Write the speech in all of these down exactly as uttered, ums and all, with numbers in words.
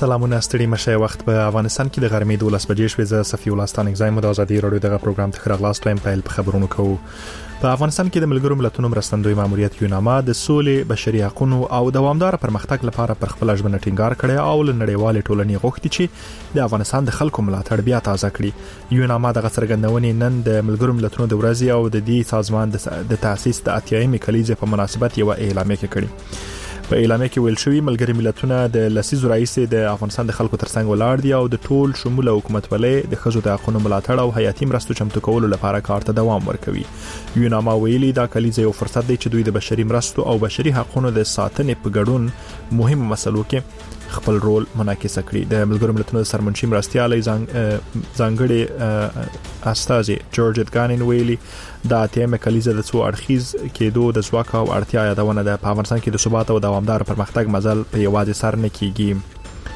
سلامونه ستړي مشه. وخت په افغانستان کې د غرمې دولس بجې شوې. زه صفي الله ستانک زایم د ازادي رادیو دغه پروګرام ته خراغلاست وایم. په خبرونو کوو په افغانستان کې د ملګرو ملتونو مرستندوی ماموریت یوناما د سولې، بشري حقوقو او دوامدار پرمختګ لپاره پر خپل ژمنه ټینګار کړی او له نړیوال ټولنې غوښتي چې د افغانستان د خلکو ملاتړ بیا تازه کړي. یوناما د څرګندونې نن د ملګرو ملتونو د ورځې او د دې سازمان د تاسیس د اتیایمې کلیزې په مناسبت یو اعلامیه کړې. په اعلامیه کې ویل شوی ملګری ملتونه د لسیزو رئیس د افغانستان د خلکو ترڅنګ ولاړ دي او د ټول شموله حکومتولۍ د خزو د حقوقو ملاتړ او حیاتي مرستو چمتو کولو لپاره کار ته دوام ورکوي. یوناما ویلي دا کلیزه یو فرصت دی چې دوی د بشري مرستو او بشري حقوقو د ساتنې په ګډون مهم مسلو کې خپل رول منعکس کړي. د ملګرو ملتونو سرمنشي مرستيالي ځانګړي استاذي جورج ګانین ویلي دا اتیمه کلیزه د څو اړخیز کېدو د ځواک او اړتیا یادونه ده. په افغانستان کې د ثبات او دوامدار پرمختګ مزل په یوازې سر نه کیږي.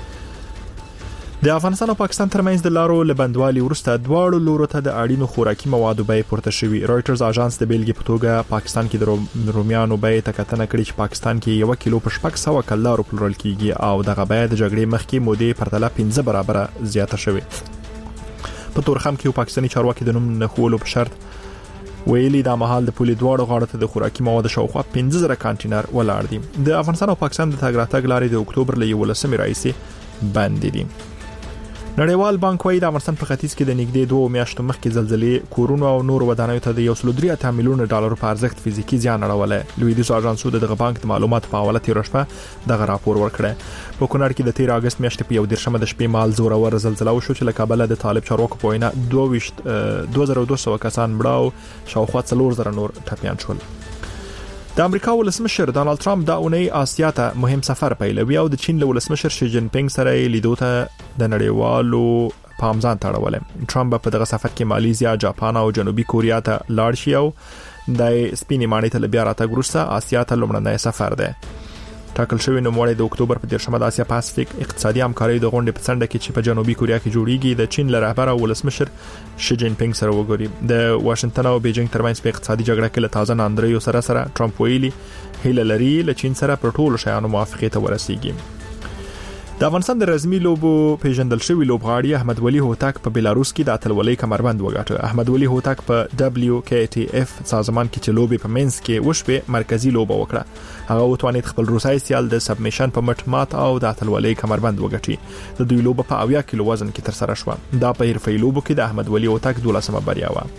د افغانستان او پاکستان ترمنځ د لارو لبندوالي ورسته دواړو لورو ته د اړینو خوراکي موادو بیې پورته شوې. رويټرز اژانس د بیلګې په توګه پاکستان کې د رومیانو بیې تکتنه کړې چې پاکستان کې یو کیلو په شپږ سوه کلدارو پلورل کیږي او دغه بیه د جګړې مخکې مودې پرتله پنځه برابره زیاته شوې. په تورخم کې پاکستاني چارواکي د نوم نه خولو په شرط ویلي دا مهال د پولي دواړو غاړو ته د خوراکي موادو شاوخوا پنځه زره کانټینر ولاړ دي. د افغانستان او پاکستان د تګ راتګ لارې د اکتوبر له یولسمې راځي بند دي. نړیوال بانک وايي د افغانستان په ختیځ کې د نږدې دوه میاشتو مخکې زلزلې کورونو او نور ودانیو ته د یو سل درې اتیا میلیونه ډالر په ارزښت فزیکی زیان اړولې. لویدیځ اژانسو دغه بانک د معلوماتو په حواله تیر شپه دغه راپور ورکړی. په کونړ کې د تیر اگست میاشتې په یو دیرشمه د شپې مال زورور زلزلہ وشو چې له کابل د طالب چارواکو په وینا دوه زره دوه سوه کسان مړه او شاوخوا څلور زره نور ټپیان شول. د امریکا ولسمشر ډانلډ ټرمپ دا اونۍ آسیا ته مهم سفر پیلوي او د چین له ولسمشر شي جین پینګ سره لیدو ته د نړیوالو پام ځان تړولې. ټرمپ په دغه سفر کې مالیزیا، جاپان او جنوبي کوریا ته لاړ شي او د سپینې ماڼۍ ته بیا راتګ وروسته آسیا ته لومړنی سفر دی. ټاکل شوی نوموړی د اکتوبر په دیرشمه د آسیا پاسفیک اقتصادي همکارۍ د غونډې په څنډه کې چې په جنوبي کوریا کې جوړیږي د چین له رهبر او ولسمشر شي جین پینګ سره وګوري. د واشنگټن او بیجینګ ترمنځ په اقتصادي جګړه کې له تازه ناندریو سره سره ټرمپ ویلي هیله لري له چین سره پر ټولو شیانو موافقه ته ورسیږي. د افغانستان د رزمي لوبو پیژندل شوی لوبغاړی احمد ولی هوتک په بلاروس کې د اتلولۍ کمربند وګاټه. احمد ولی هوتک په دبليو کې ټي اف سازمان کې چې لوبې په مینس کې وشوه مرکزی لوبه وکړه. هغه وتوانید خپل روسای سیال د سبمیشن په مټ مات او د اتلولۍ کمربند وګټي. د دوی لوبه په اویا کیلو وزن کې تر سره شوه. دا په حرفي لوبو کې د احمد ولی هوتک دولسمه بریا و.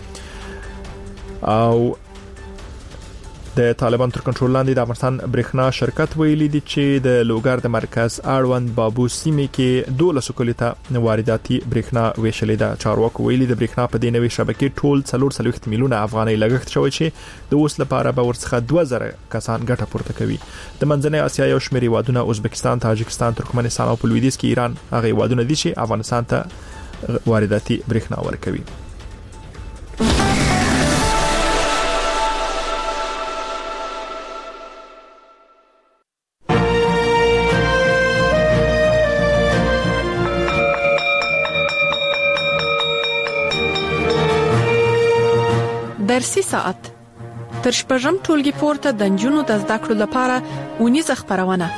او د طالبان تر کنټرول لاندې د افغانستان برېښنا شرکت ویلي دي چې د لوګر د مرکز اړوند بابو سیمې کې دولس کلیته وارداتي برېښنا ویشلې ده. چارواکو ویلي د برېښنا په دې نوې شبکې ټول څلور سلويخت میلیونه افغانۍ لګښت شوی چې د اوس لپاره به ورڅخه دوه زره کسان ګټه پورته کوي. د منځنۍ اسیا یو شمېر هیوادونه ازبکستان، تاجکستان، ترکمنستان او په لویدیځ کې ایران هغه هیوادونه دي چې افغانستان ته وارداتي برېښنا ورکوي. درسي ساعت تر شپږم ټولګي پورته د نجونو د زده کړو لپاره اونیزه خبرونه.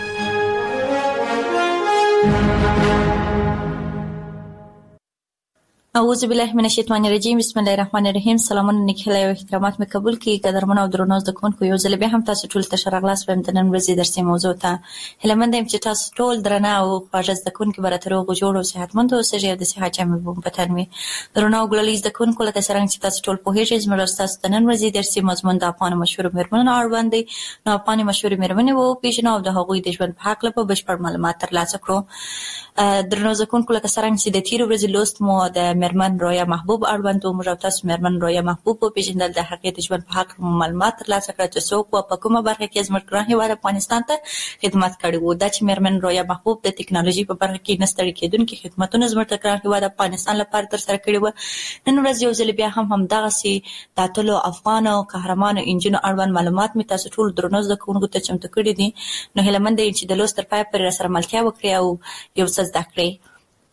اعوذ بالله من الشیطان الرجیم. بسم الله الرحمن الرحیم. سلامونه نیکهیله او احترامات مې قبول کړئ. قدرمن او درنو زده کوونکو، یو ځل بیا هم تاسو ټول ته ښه راغلاست وایم د نن ورځې درسي موضوع ته. هیله مند یم چې تاسو ټول درنه او خواږه زده کوونکي به راته روغ جوړ او صحتمند اوسئ او د صحت جامې به مو په تن وي. درنو او ګلالي زده کوونکو، لکه څرنګه چې تاسو ټول پوهیږئ زموږ ستاسو د نن ورځې درسي مضمون د افغان مشهور میرمنو اړوند دی. نو افغان مشهور میرمنې وپېژنو او د هغوی د ژوند په هکله په بشپړ معلومات ترلاسه کړو. درنو زده کوونکو، لکه څرنګه چې د تېرې ورځې لوست مو د میرمن رویا محبوب اړوند و، موږ تاسو میرمن رویا محبوب وپېژندل، د هغې د ژوند په هکله معلومات ترلاسه کړل چې څوک و، په کومه برخه کې زموږ ګران هېواد افغانستان ته خدمت کړی و. دا چې میرمن رویا محبوب د ټکنالوژي په برخه کې نه ستړي کېدونکي خدمتونه زموږ د ګران هېواد افغانستان لپاره ترسره کړي وو. نن ورځ یو ځل بیا هم همدغسې د اتلو افغانو قهرمانو انجونو اړوند معلومات مې تاسو ټول درنو زده کوونکو ته چمتو کړي دي. نو هیله مند یم چې د لوست تر پایه پورې راسره ملتیا وکړئ او یو څه زده کړئ.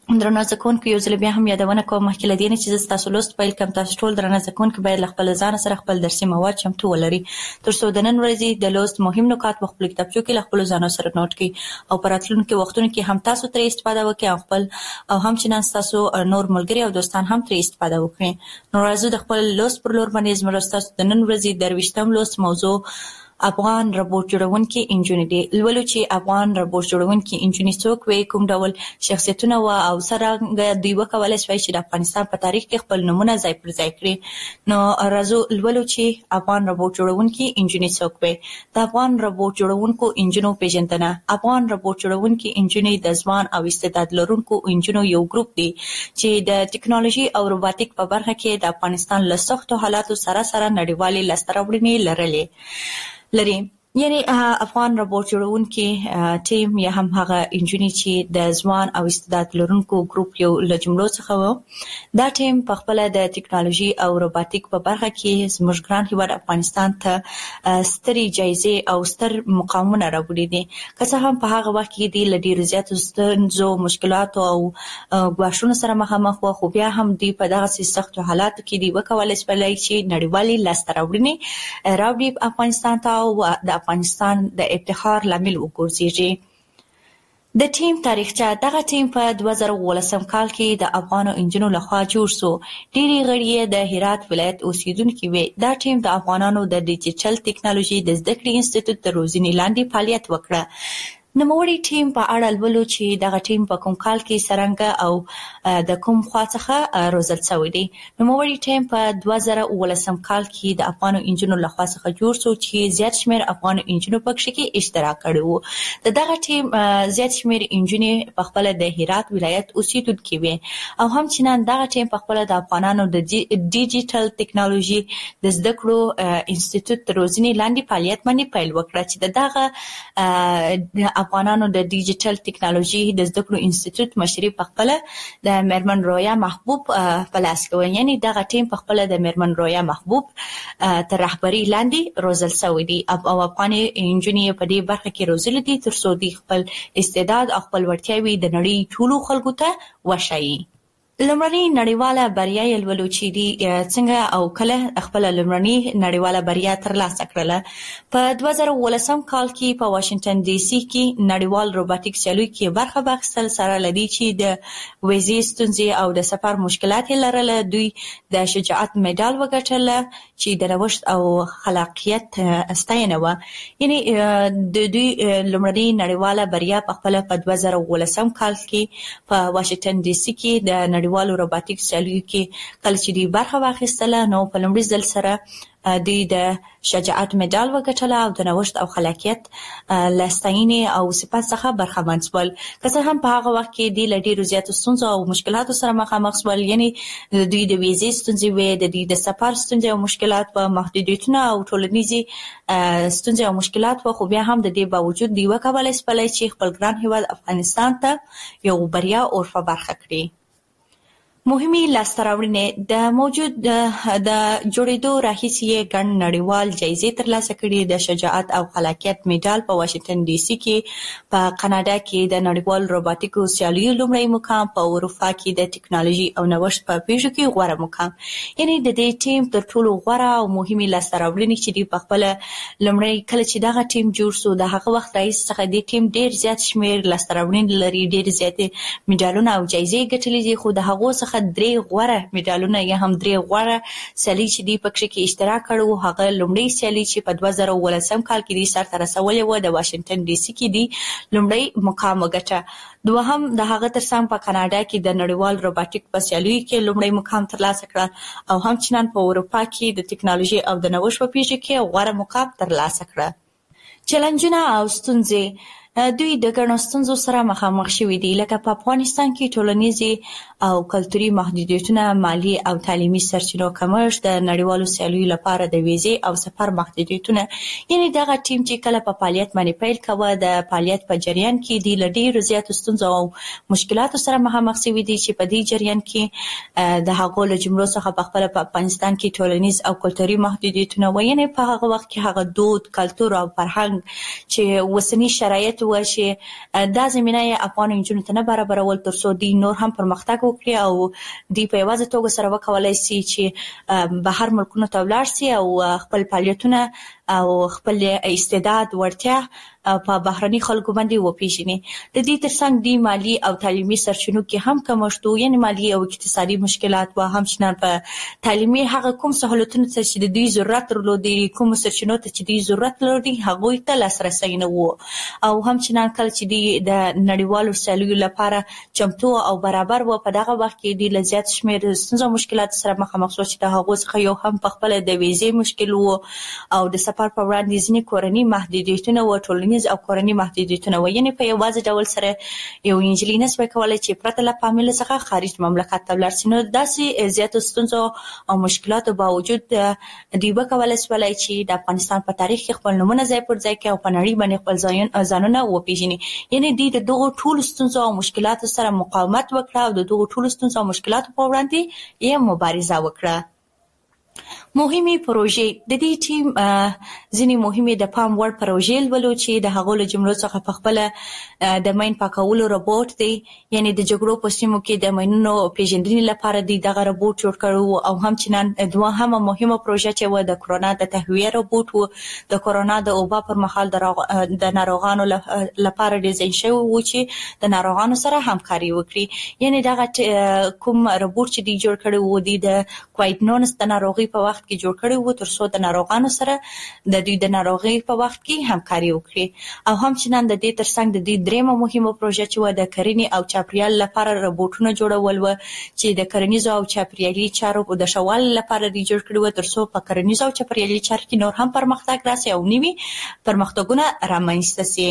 درنو ځکونکو یو ځل بیا هم یادونه کوم مخکې له دې نه چې تاسو لوست پیل کوم تاسو ټول درنو ځکونکو باید خپل ځان سره خپل درسي مواد چمتو ولري تر څو د نن ورځې د لوست مهم نکات په خپل کتابچو کې خپل ځان سره نوٹ کړئ او په راتلونکو وختونو کې هم تاسو ترې استفاده وکړئ او خپل او هم چې تاسو نور ملګري او دوستان هم ترې استفاده وکړي نو راځو د خپل لوست پر لور باندې زموږ تاسو د نن ورځې درويشتم لوست موضوع افغان روبوټ جوړونکي انجنیر دی لولو چې افغان روبوټ جوړونکي انجنیر څوک وي کوم ډول شخصیتونه و او څنګه دوی وکولای شي چې د افغانستان په تاریخ کې خپل نمونه ځای پر ځای کړي نو راځو لولو چې افغان روبوټ جوړونکي انجنیر څوک وي د افغان روبوټ جوړونکو انجنونو پیژندنه افغان روبوټ جوړونکي انجنیر د ځوان او استعداد لرونکو انجنونو یو ګروپ دی چې د ټکنالوژي او روبوټیک په برخه کې د افغانستان له سختو حالاتو سره سره نړیوالې لاسته راوړنې لرلې لري یعنی افغان روبوټ جوړونکي ټیم یا هم هغه انجنیر چې د ځوان او استعداد لرونکو ګروپ یو له جملو څخه و دا ټیم په خپل د ټکنالوژي او روبوټیک په برخه کې زموږ ګران هیواد افغانستان ته ستري جایزې او ستر مقامونه راوړي دي که څه هم په هغه وخت کې د لډیر زیاتو ستونزو مشکلاتو او غواړو سره مخامخ و خو بیا هم دی په دغه سختو حالاتو کې دی وکولای شي چې نړیوالې لاسته راوړنې راوړي افغانستان ته او د افغانستان د افتخار لامل وګرځي د ټیم تاریخچه دغه ټیم په دوه زره ولسم کال کې د افغانو انجنونو لخوا جوړ شو ډېری غړي د هرات ولایت اوسیدونکي وي دا ټیم د افغانانو د ډیجیټل ټکنالوژي د زده کړې انسټیټیوټ د روزنې لاندې فعالیت وکړه نوموړي ټیم په اړه لولو چې دغه ټیم په کوم کال کې سرنګ او د کوم خوا څخه روزل شوی دی نوموړي ټیم په دوه زره ولسم کال کې د افغانو انجنونو لخوا څخه جوړ شو چې زیات شمېر افغانو انجنونو پکې کې اشتراک کړی وو د دغه ټیم زیات شمېر انجنونو په خپل د هرات ولایت اوسیدونکي وي او هم چې نن دغه ټیم په خپل د افغانانو د ډیجیټل ټکنالوژي د زده کړو انسټیټیوټ د روزنې لاندې فعالیت باندې پیل وکړه چې دغه افغانانو د ډیجیټل ټکنالوژي د زده کړو انسټیټیوټ مشري په خپل د میرمن رویا محبوب په لاس کې یعنی دغه ټیم په خپل د میرمن رویا محبوب تر رهبری لاندې روزل شوی دی او افغان انجنیر په دې برخه کې روزل دي تر څو د خپل استعداد او خپل وړتیاوي د نړۍ ټولو خلکو ته وښایي لمړنی نړیواله بریا یې لولو چې دی څنګه او کله خپل لمړنی نړیواله بریا ترلاسه کړله په دوه زره ولسم کال کې په واشنگټن ډي سي کې نړیوال روبوټیک سیالي کې برخه واخیستل سره لدی چې د ویزې ستونزې او د سفر مشکلات لرل دوی د شجاعت مډال وګټل چې د نوښت او خلاقیت ستاینه و یعنی د دوی لمړنی نړیواله بریا په خپل په دوه زره ولسم کال کې په واشنگټن ډي سي کې د نړیوالو روبوټیک سیالیو کې کله چې دی برخه واخیستله نو په لومړي ځل سره دوی د شجاعت مډال وګټله او د نوښت او خلاقیت له ستاینې او صفات څخه برخمن شول که څه هم په هغه وخت کې دی له ډېرو زیاتو ستونزو او مشکلاتو سره مخامخ شول یعنی دوی د ویزې ستونزې وې د دوی د سفر ستونزې او مشکلات په محدودیتونه او ټولنیزې ستونزې او مشکلات و خو بیا هم د دې باوجود دوی وکولای شول چې خپل ګران هیواد افغانستان ته یو بریا اور په برخه کړي مهمي لاسته راوړنې د موجود د جوړېدو راهیسې ګڼ نړیوال جایزې ترلاسه کړي د شجاعت او خلاقیت میډال په واشنگټن ډي سي کې په کاناډا کې د نړیوال روبوټیکو سیالیو لومړی مقام په اروپا کې د ټکنالوژي او نوښت په پیژو کې غوره مقام یعنی د دې ټیم تر ټولو غوره او مهمي لاسته راوړنې چې دی په خپل لومړی کله چې دغه ټیم جوړ شو د هغه وخت راهیسې څخه د ټیم ډېر زیات شمېر لاسته راوړنې لري ډېر زیات میډالونه او جایزې ګټلې دي خو د هغو څخه درې غوره میډالونه یا هم درې غوره سیالي چې دی پکې کې اشتراک کړو هغه لومړی سیالي چې په دوه زره ولسم کال کې دی سرته رسولې و د واشنگټن ډي سي کې دی لومړی مقام وګټه دوهم د هغه ترڅنګ په کاناډا کې د نړیوال روبوټیک په سیالي کې لومړی مقام ترلاسه کړ او هم چنان په اروپا کې د ټکنالوژي او د نوښت په پیژو کې غوره مقام ترلاسه کړ چیلنجونه او ستونزې دوی د ګڼو ستونزو سره مخامخ شوي دي لکه په افغانستان کې ټولنیزې او کلتوري محدودیتونه مالی او تعلیمي سرچینو کمښت د نړیوالو سیالیو لپاره د ویزې او سفر محدودیتونه یعنی دغه ټیم چې کله په فعالیت باندې پیل کوه د فعالیت په جریان کې دی له ډېرو زیاتو ستونزو او مشکلاتو سره مخامخ شوي دي چې په دې جریان کې د هغو له جملو څخه په خپله په افغانستان کې ټولنیز او کلتوري محدودیتونه و یعنې په هغه وخت کې هغه دود کلتور او فرهنګ چې اوسني شرایط و چې دا زمينه یې افغان انجونو ته نه برابرول ترڅو دوی نور هم پرمختګ وکړي او دوی په یوازې توګه سره وکولای شي چې بهر ملکونو ته ولاړ شي او خپل فعالیتونه او خپل استعداد ورتیا په بهرني خلکو باندې وپیژني. د دې ترڅنګ د مالی او تعلیمي سرچینو کې هم کمښت یعنی مالی او اقتصادي مشکلات و هم شنن په تعلیمي هغه کوم سہولتونو ته چې د دوی ضرورت درلودي کوم سرچینو ته چې دوی ضرورت لري هغه ته لاسرسي نه وو او هم شنن کله چې د نړیوالو سیالیو لپاره چمتو او برابر و په دغه وخت کې د لزیات شمیر ستونزو مشکلات سره مخامخ شو چې د هغه څخه یو هم په خپل د ویزې مشکل وو او د سفر په وړاندې ځینې کورني محدودیتونه و ټولنیز او کورني محدودیتونه و یعنی په یوازې ډول سره یو انجلۍ نسبه کولای چې پرته له فامیل څخه خارج مملکت ته ولاړ شي. نو داسې زیات ستونزو او مشکلاتو باوجود دوی وکولای شول چې د افغانستان په تاریخ کې خپل نومونه ځای پر ځای کړي او په نړۍ باندې خپل ځانونه وپیژني. یعنی دوی د دغو ټولو ستونزو او مشکلاتو سره مقاومت وکړ او د دغو ټولو ستونزو او مشکلاتو په وړاندې یې مبارزه وکړه. مهمه پروژې د دې ټیم ځینې مهمه د پام وړ پروژې ولو چې د هغو له جملو څخه په خپل د ماین پاکولو روبوټ دی یعنی د جګړو په سیمو کې د ماینونو پیژندنې لپاره د دغه روبوټ جوړ کړو او هم چې دوه هم مهمه پروژه چې و د کرونا د تهویه روبوټ و د کرونا د اوبا پر مهال د ناروغانو لپاره ډیزاین شوی و چې د ناروغانو سره همکاري وکړي. یعنی دغه کوم روبوټ چې دی جوړ کړو و د کوایډنونس د ناروغي په وخت کې جوړ کړی وو ترڅو د ناروغانو سره د دوی د ناروغي په وخت کې همکاري وکړي او هم چې نن د دې ترڅنګ د دې درېمه مهمه پروژه چې و د کرنې او چاپریال لپاره روبوټونه جوړول و چې د کرنیزو او چاپریالي چارو د شوال لپاره دی جوړ کړی و ترڅو په کرنیزو او چاپریالي چارو کې نور هم پرمختګ راسي او نوي پرمختګونه رامنځته شي.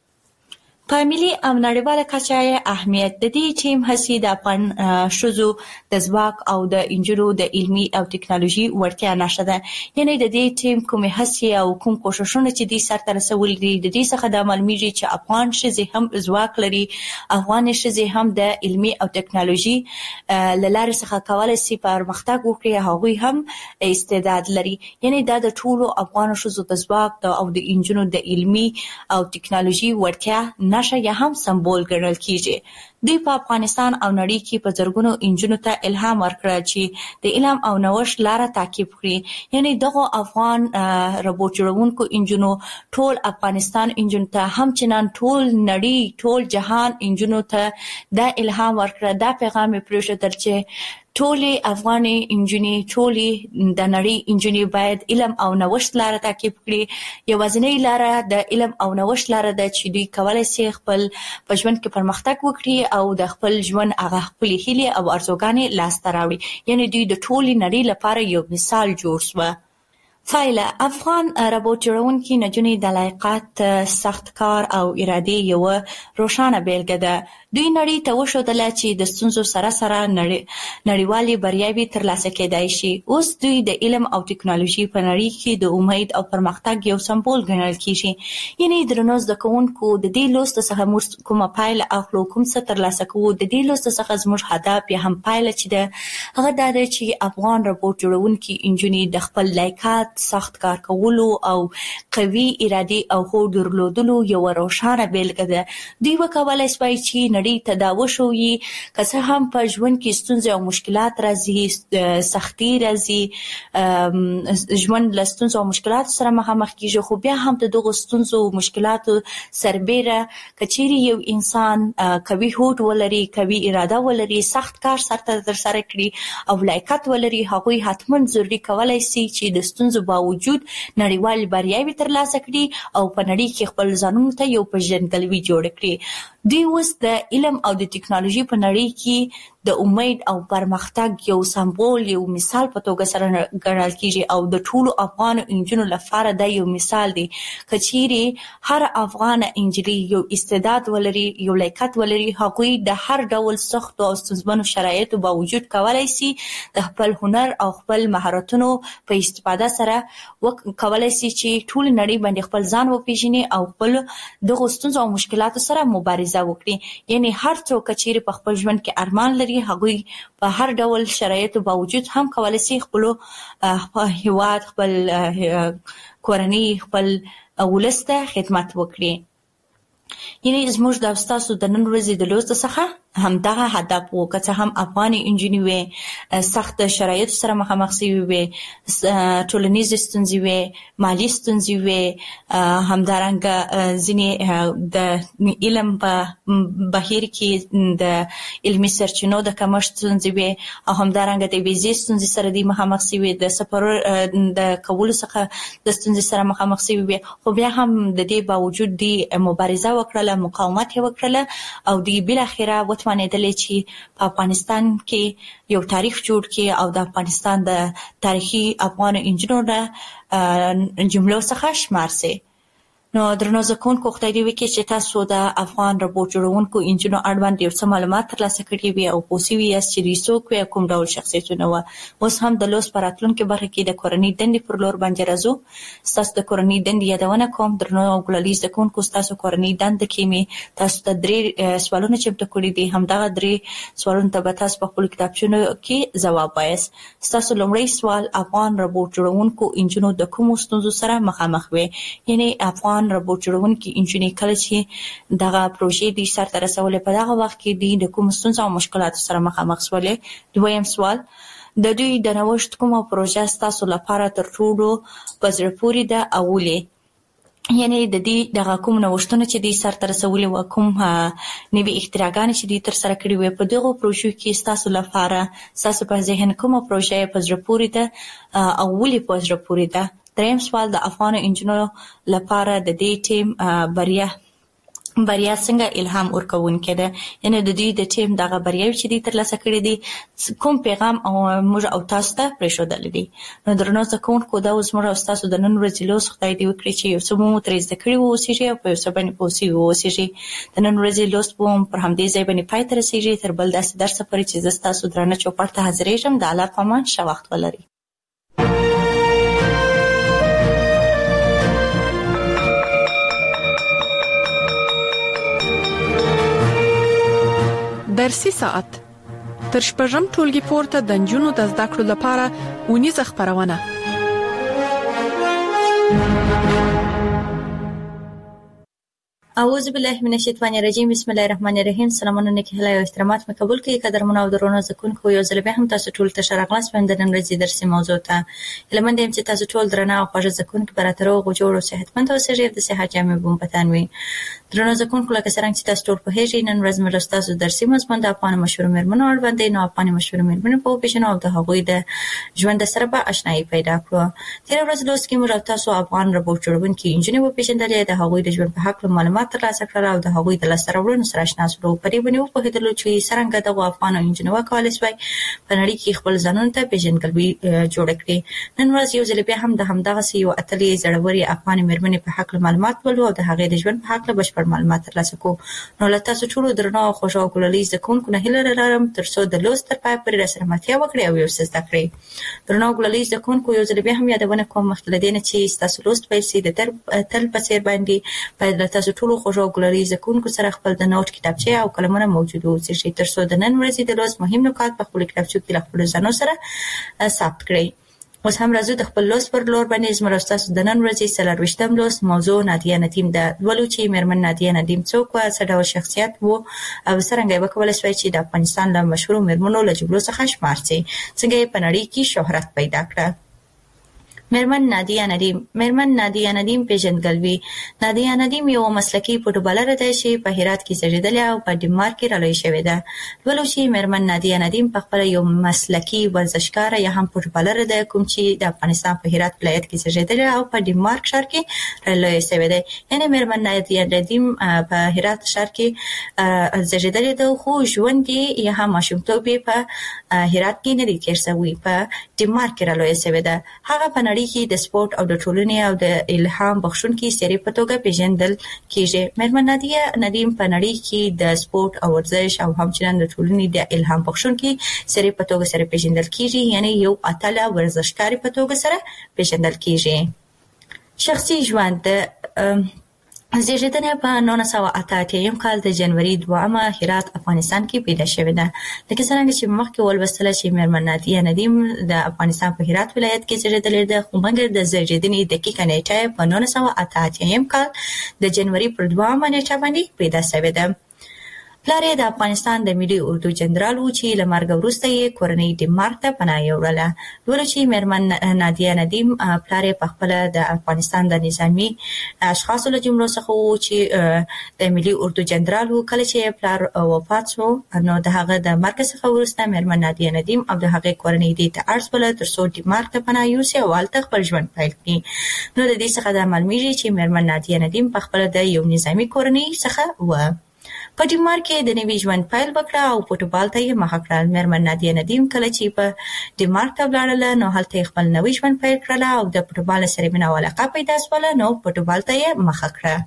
په ملي او نړیواله کچه اهمیت د دې ټیم هڅې د افغان ښځو د ځواک او د انجونو د علمي او ټکنالوژي وړتیا نښه ده. یعنی د دې ټیم کومې هڅې او کوم کوښښونه چې دوی سرته رسولي دي د دې څخه د معلومیږي چې افغان ښځې هم ځواک لري افغان ښځې هم د علمي او ټکنالوژي له لارې څخه کولای شي پرمختګ وکړي هغوی هم استعداد لري. یعنی دا د ټولو افغان ښځو د ځواک او د انجونو د علمي او ټکنالوژي وړتیا نشه یا هم سمبول ګڼل کیږي. دوی په افغانستان او نړۍ کې په زرګونو انجونو ته الهام ورکړ چې د علم او نوښت لاره تعقیب کړي. یعنی دغه افغان روبوټ جوړونکو انجونو ټول افغانستان انجون ته هم چنان ټول نړۍ ټول جهان انجونو ته دا الهام ورکړ دا پیغام یې پرېښودل چې ټولې افغاني انجونې ټولې د نړۍ انجونې باید علم او نوښت لاره تعقیب کړي. یوازینۍ لاره د علم او نوښت لاره ده چې دوی کولای شي خپل په ژوند کې پرمختګ وکړي او د خپل ژوند هغه خپل هیلې او ارزوګانې لاسته راوړي. یعنی دوی د ټولې نړۍ لپاره یو مثال جوړ شو. فایله افغان روبوټ جوړونکي نجونې د لایقت سخت کار او ارادې یو روښانه بیلګه ده. دوی نړۍ ته وښودله چې د ستونزو سره سره نړیوالې بریاوې ترلاسه کېدای شي. اوس دوی د علم او ټکنالوژي په نړۍ کې د امید او پرمختګ یو سمبول ګڼل کیږي. یعنی درنو زده کوونکو د دې لوست څخه موږ کومه پایله اخلو کوم څه ترلاسه کوو د دې لوست څخه زموږ هدف یا هم پایله چې ده هغه دا ده چې افغان روبوټ جوړونکي انجونې د خپل لایقت سخت کار کولو او قوي ارادې او هوډ درلودلو یو روښانه بیلګه ده. دوی وکولای شي چې نړۍ ته دا وښوي که څه هم په ژوند کې ستونزې او مشکلات راځي سختي راځي ژوند له ستونزو او مشکلاتو سره مخامخ کیږي خو بیا هم د دغو ستونزو او مشکلاتو سربیره که چیرې یو انسان قوي هوډ ولري قوي اراده ولري سخت کار سرته ترسره کړي او لایقت ولري هغوی حتما ضروري کولای شي چې د ستونزو باوجود نړیوال بریاوې ترلاسه کړي او په نړۍ کې خپل ځانونو ته یو پیژندګلوي جوړ کړي. دوی اوس د علم او د ټکنالوژي په نړۍ کې د امید او پرمختګ یو سمبول یو مثال په توګه سره ګڼل کیږي او د ټولو افغان انجونو لپاره دا یو مثال دی. که چیرې هر افغان انجلۍ یو استعداد ولري یو لایقت ولري هغوی د هر ډول سختو او ستونزمنو شرایطو باوجود کولای شي د خپل هنر او خپل مهارتونو په استفاده سره کولای شي چې ټول نړۍ باندې خپل ځان وپیژني او خپل دغه ستونزو او مشکلاتو سره مبارزه وکړي. یعنی هر څوک چې په خپل ژوند کې ارمان لري هغوی په هر ډول شرایطو باوجود هم کولای شي خپل هیواد خپل کورنۍ خپل ولس ته خدمت وکړي. یعنی زموږ د استاسو د نن ورځې د لوست څخه همدغه هدف وو که څه هم افغاني انجینی وي سخت شرایط سره مخامخ شوي وي ټولنیز ستونزې وي مالی ستونزې وي همدارنګه ځینې د علم په بهیر کې د علمي سرچینو د کمښت ستونزې وي او همدارنګه د ویزې ستونزې سره د مخامخ شوي د سفر د کولو څخه د ستونزې سره مخامخ شوي وي خو بیا هم د دې باوجود د مبارزه وکړله مقاومت یې وکړله او د بل اخره وتوانېدلې چې په افغانستان کې یو تاریخ جوړ کړي او د افغانستان د تاریخي افغان انجینرونو جملو څخه شمار سي. نو درنو زکونکو خدای دې وکړي چې تاسو د افغان روبوټ جوړونکو انجینو اړوند یو څه معلومات ترلاسه کړي وي او پوسی وي چې دوی څوک وي کوم ډول شخصیتونه وو. اوس هم د لوست پر راتلونکي برخه کې د کورنۍ دندې پر لور باندې راځو. تاسو د کورنۍ دندې یادونه کوم درنو ګلالي زکونکو تاسو کورنۍ دندې کې می تاسو ته درې سوالونه چمتو کړي دي همدغه درې سوالونه ته به تاسو په خپل کتابچونو کې ځواب وایاست. تاسو لومړی سوال افغان روبوټ جوړونکو انجینو د کوم ستونزو سره مخامخ وي یعنی افغان روبوټ جوړونکي انجینر کله چې دغه پروژې د سر ته رسولې په دغه وخت کې د کوم ستونزو او مشکلاتو سره مخامخ شولې. دویم سوال د دوی د نوښت کومه پروژه تاسو لپاره تر ټولو په زړه پورې ده او ولې یعنی د دې دغه کوم نوښتونه چې د سر ته رسولې و کوم نوي اختراعات چې د تر سره کړی وي په دغه پروژو کې تاسو لپاره تاسو په ذهن کومه پروژه په زړه پورې ده او ولې په زړه پورې ده. دریم سوال د افغان انجینرو لپاره د دې ټیم بریا بریا څنګه الهام ورکوونکې ده یعنی د دې د ټیم دغه بریاوې چې دې ترلاسه کړې دي کوم پیغام او موږ او تاسو ته پرېښودل دي. نو درنو زکونکو دا اوس موږ او تاسو د نن ورځې لوست خدای دې وکړي چې یو څه مو ترې زده کړي وو او په یو څه باندې پوه سوي واوسېږي. د نن ورځې لوست به هم پر همدې ځای باندې پای ته رسېږي تر بل داسې درسه پورې چې زه ستاسو درانه چوپړ ته حاضرېږم. د الله په امان ښه وخت ولرئ. درسي ساعت تر شپږم ټولګي پورته د نجونو د زده کړو لپاره ونیزه خبرونه. اعوذ بالله من الشیطان الرجیم بسم الله الرحمن الرحیم. سلامونه نیکی هلای او احترامات مقبول کړئ قدرمن او درونو زکونکو یو ځل بیا هم تاسو ټول ته شرغلاس پم د نن ورځې درسي موضوع ته لمن دیم چې تاسو ټول درنه او خوږ زکونکو براترو غوړو صحتمند او سریف د صحت جامع بوم پتانوي. درنو زکونکو لکه څنګه چې تاسو ټول په هیڅ نن ورځ مې تاسو درسي مضمون د افغان مشهور مېرمنو اړوند نو افغان مشهور مېرمنو په پیژنو او د هغوی د ژوند سره به آشنایی پیدا کړو. تیر ورځ لوست کې موږ تاسو افغان روبوټ جوړونکي انجینر په پیژندلې د هغوی د ژوند په حق معلومات ترلاسه کړل او د هغوی د لاسته راوړنو سره آشنا شو. په دې باندې په هیڅ چې څنګه د افغان انجینر کولای شي په نړۍ کې خپل ځانونه ته پیژندګلوي جوړ کړي. نن ورځ یو ځل بیا هم د همدغه سی یو اتلې زړوري افغان مېرمنې په حق معلومات ولو او د هغې د ژوند په حق بشپړ معلومات ترلاسه کو. نو لته تاسو ټول درنو او خوشو ګلالي زکونکو نه هیله لرم تر څو د لوست تر پای پورې سره متیا وکړي او یو څه زده کړئ. درنو ګلالي زکونکو یو ځل بیا هم یادونه کوم مختلفین چې تاسو لوست پیسې د تر تل په سیر باندې باید تاسو ټول خوشو ګلالي زکونکو سره خپل د نوٹ کتابچه او قلمونه موجود وو چې تر څو د نن ورځې د لوست مهم نکات په خپل کتابچه کې خپل ځانو سره ثبت کړئ. اوس هم راځو د خپل لوست پر لور باندې زموږ تاسو د نن ورځې څلورویشتم لوست موضوع نادیه ندیم د ولو چې مېرمن نادیه ندیم څوک و څه ډول شخصیت وو او څنګه به کولای شي چې د افغانستان له مشهور مېرمنو له جملو څخه شمار شي څنګه په نړۍ کې شهرت پیدا کړ. مېرمن نادیه ندیم مېرمن نادیه ندیم پیژندګلوي. نادیه ندیم یو مسلکي فوټبالر ده چې په هرات کې زیږیدلې او په ډنمارک کې رالوی شوې ده. ولو چې مېرمن نادیه ندیم په خپل یو مسلکي ورزشکار یا هم فوټبالر ده کوم چې د افغانستان په هرات ولایت کې زیږیدلې او په ډنمارک ښار کې رالوی شوې ده. یعنی مېرمن نادیه ندیم په هرات ښار کې زیږیدلې ده خو ژوند یې یا هم ماشومتوب یې په هرات کې نه دی تیر شوی په ډنمارک کې رالوی شوې ده. هغه په کې د سپورت او د ټولنې او د الهام بخښونکي سری په توګه پیژندل کیږي. مېرمن نادیه ندیم په نړۍ کې د سپورت او ورزش او همچنان د ټولنې د الهام بخښونکي سری په توګه سره پیژندل کیږي یعنی یو اتله ورزشکار په توګه سره پیژندل کیږي. شخصي ژوند زیږیدنه په نولس سوه اته اتیا کال د جنوري دویمه هرات افغانستان کې پیدا شوې ده. لکه څنګه چې مخکې ولوستله چې میرمن نادیه ندیم د افغانستان په هرات ولایت کې زیږیدلې ده، خو مګر د زیږیدنې دقیقه نیټه په نولس سوه اته اتیا کال د جنوري پر دویمه نیټه باندې پیدا شوې ده. پلار یې د افغانستان د ملي اردو جنرال و چې له مرګ وروسته یې کورنۍ ډنمارک ته پناه یوړله. ولو چې میرمن نادیه ندیم پلار یې پخپله د افغانستان د نظامي اشخاصو له جملو څخه و چې د ملي اردو جنرال و. کله چې پلار وفات شو نو د هغه د مرګ څخه وروسته میرمن نادیه ندیم او د هغې کورنۍ دې ته اړ شوله تر څو ډنمارک ته پناه یوسي او هلته خپل ژوند پیل کړي. نو د دې څخه دا معلومیږي چې میرمن نادیه ندیم پخپله د یو نظامي کورنۍ څخه و. په ډنمارک کې د نوي ژوند پیل وکړه او فوټبال ته یې مخه کړه. میرمن نادیه ندیم کله چې په ډنمارک ته ولاړله نو هلته یې خپل نوي ژوند پیل کړله او د فوټبال سره مینه او علاقه پیدا شوله، نو فوټبال ته یې مخه کړه.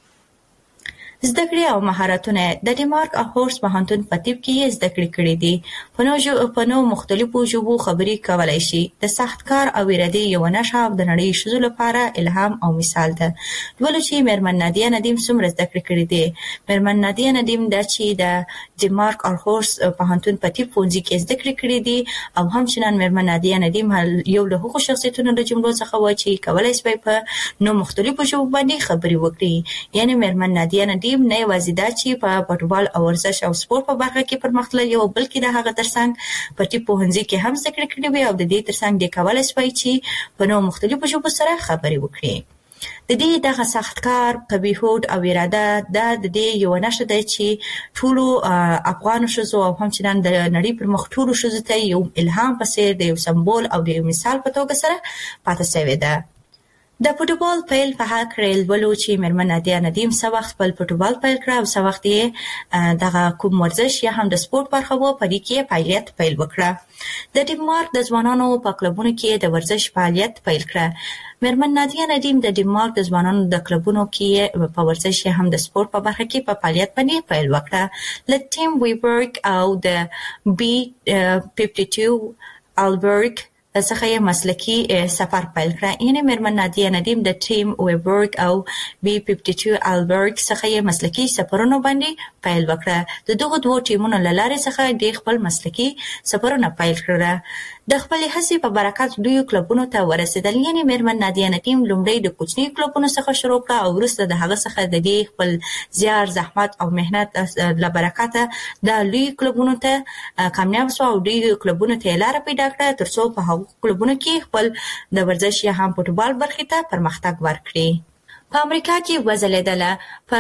زده کړې او مهارتونه د ډنمارک اهورس پوهنتون په طب کې یې زده کړې کړې دي. په نو په نو مختلفو ژبو خبرې کولای شي. د سخت کار او ارادې یوه نښه او د نړۍ ښځو لپاره الهام او مثال ده. ولو چې میرمن نادیه ندیم څومره زده کړې کړې دي. میرمن نادیه ندیم دا چې د ډنمارک اهورس پوهنتون په طب پوهنځي کې زده کړې کړې دي او همچنان میرمن نادیه ندیم یو له هغو شخصیتونو له جملو څخه و چې کولای شي په نو مختلفو ژبو باندې خبرې وکړي. یعنی میرمن نادیه ندیم نه یوازې دا چې په فوټبال او ورزش او سپورت په برخه کې پرمختللې وه، بلکې د هغه ترڅنګ په طب پوهنځي کې هم زده کړې کړې وې او د دې ترڅنګ دې کولی شوی چې په نو مختلفو ژبو سره خبرې وکړي. د دې دغه سخت کار، قوي هوډ او اراده دا د دې یوه نښه ده چې ټولو افغانو ښځو او همچنان د نړۍ پر مخ ټولو ښځو ته یو الهام په څېر د یو سمبول او د یو مثال په توګه سره پاتې شوې ده. د فوټبال پیل په هکله ولولو چې میرمن نادیه ندیم څه وخت خپل فوټبال پیل کړه او څه وخت یې دغه کوم ورزش یا هم د سپورت برخه وه په دې کې فعالیت پیل وکړه. د ډنمارک د ځوانانو په کلبونو کې د ورزش فعالیت پیل کړه. میرمن نادیه ندیم د ډنمارک د ځوانانو د کلبونو کې په ورزش یا هم د سپورت په برخه کې په فعالیت باندې پیل وکړه. له ټیم ویبرګ او د بي پنځه دېرش البرګ څخه یې مسلکي سفر پیل کړه. یعنې میرمن نادیه ندیم د ټیم ویبرګ او بي پنځه دېرش البرګ څخه یې مسلکي سفرونو باندې پیل وکړه. د دغو دوو ټیمونو له لارې څخه د خپل مسلکي سفرونه پیل کړه. د خپلې هڅې په برکت لویو کلبونو ته ورسېدل. یعنې میرمن نادیه ندیم لومړی د کوچنیو کلبونو څخه شروع کړه او وروسته د هغه څخه د دې خپل زیار، زحمت او محنت له برکته د لویو کلبونو ته کامیاب شوه او لویو کلبونو ته یې لاره پیدا کړه تر څو په هغو کلبونو کې خپل د ورزش یا هم فوټبال برخې ته پرمختګ ورکړي. په امریکا کې وځلیدله.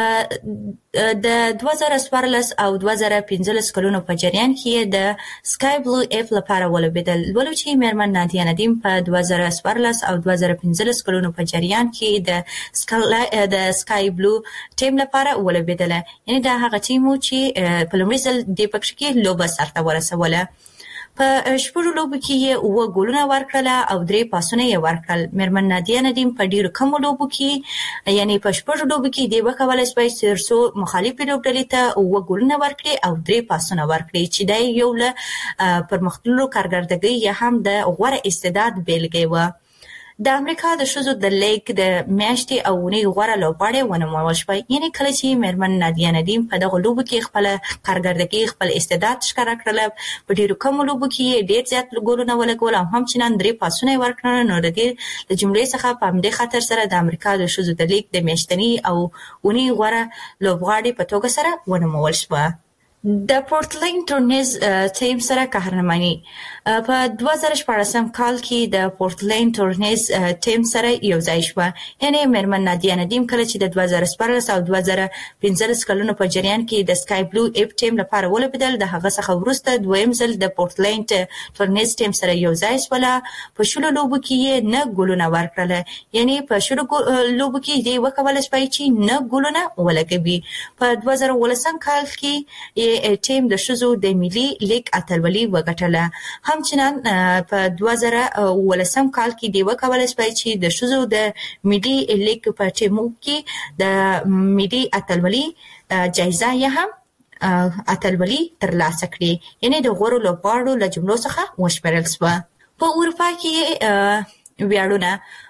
په د دوه زره څوارلس او دوه زره پنځلس کلونو په جریان کې د سکای بلو اف لپاره ولوبېدل. ولو چې میرمن نادیه ندیم په دوه زره څوارلس او دوه زره پنځلس کلونو په جریان کې د د سکای بلو ټیم لپاره ولوبېدله. یعنې دا هغه ټیم و چې په لومړي ځل دې پکښې کې لوبه سرته ورسوله. په شپږو لوبو کې یې اووه ګولونه ورکړله او درې پاسونه یې ورکړل. میرمن نادیه ندیم په ډېرو کمو لوبو کې یعنې په شپږو لوبو کې دې وکولی شوی تر څو مخالفې لوبډلې ته اووه ګولونه ورکړي او درې پاسونه ورکړي چې دا یو له پرمختللو کارکردګۍ یا هم د غوره استعداد بیلګې وه. د امریکا د ښځو د لیګ د میاشتې او اونۍ غوره لوبغاړې ونومول شوی. یعنې کله چې میرمن نادیه ندیم په دغو لوبو کې خپله کارکردګي، خپل استعداد ښکاره کړله، په ډېرو کمو لوبو کې یې ډېر زیات ګولونه ولګول او همچنان درې پاسونه یې ورکړل. نو د دې د جملې څخه په همدې خاطر سره د امریکا د ښځو د لیګ د میاشتني او اونۍ غوره لوبغاړې په توګه سره ونومول شوه. د پورټلینډ ټورنیز ټیم سره قهرماني. په دوه زره شپاړسم کال کې د پورټلینډ ټورنیز ټیم سره یو ځای شوه. یعنې میرمن نادیه ندیم کله چې د دوه زره څوارلس او دوه زره پنځلس کلونو په جریان کې د سکای بلو اف ټیم لپاره ولوبېدل، د هغه څخه وروسته دویم ځل د پورټلینډ ټورنیز ټیم سره یو ځای شوله. په شلو لوبو کې یې نه ګولونه ورکړله. یعنې په شلو لوبو کې دې وکولی شوی چې نه ګولونه ولګوي. په دوه زره اوولسم کال کې ټیم د ښځو د ملي لیګ اتلولي وګټله. همچنان په دوه زره اوولسم کال کې دې وکولی شوی چې د ښځو د ملي لیګ په ټیمو کې د ملي اتلولي جایزه یا هم اتلولي ترلاسه کړي. یعنې د غوره لوبغاړو له جملو څخه وشمېرل شوه. په اروپا کې ویاړونه.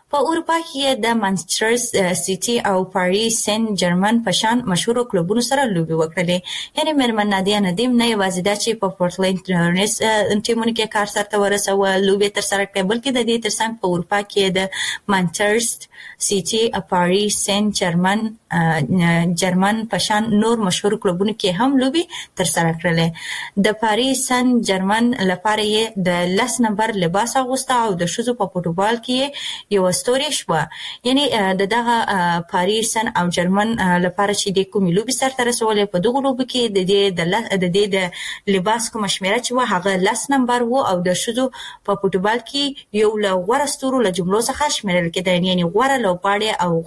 په اروپا کې د مانچستر سیټي او پاریس سن جرمن په شان مشهور کلوبونو سره لوبي وکړلې. یعنی مېرمن نادیا ندیم نه یوازې دا چې په پورټلند ترنس ټیمونو کې کار سره ورسوه لوبي تر سره کړې، بلکې د دې ترڅنګ په اروپا کې د مانچستر سیټي، پاریس سن جرمن جرمن په شان نور مشهور کلوبونو کې هم لوبي تر سره کړلې. د پاریس سن جرمن لپاره یې د لس نمبر لباس اغوسته او د شوزو په فوټبال کې یو ستوري شو. یعنی د دغه پاریس سن او جرمن لپاره چې د کومې لوبي سره تر رسولې په دغه لوبي کې د دې د دې د لباس کوم شمیره چې هغه لس نمبر وو او د شوزو په فوټبال کې یو له غوړه ستورو له جملو څخه شمیرل کېده. یعنی غوړه لوبغاړي او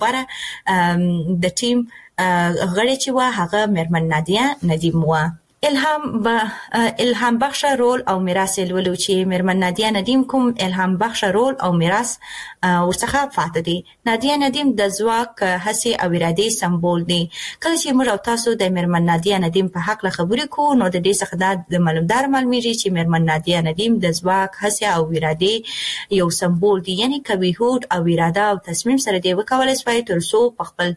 غوړه د ټیم غړي چې وا هغه مېرمن نادیا ندیم و. الهام به الهام بخش رول او میراث ولولو چې مېرمن نادیا ندیم کوم الهام بخش رول او میراث ورڅخه فاتح دي. نادیا ندیم د ځواک، هڅې او ارادې سمبول دي. کله چې موږ او تاسو د مېرمن نادیا ندیم په حق له خبرې کوو نو د دې څخه د معلومدار معلومیږي چې مېرمن نادیا ندیم د ځواک، هڅې او ارادې یو سمبول دي. یعنی کوي هوډ او اراده او تصمیم سره دی وکولای شي تر څو په خپل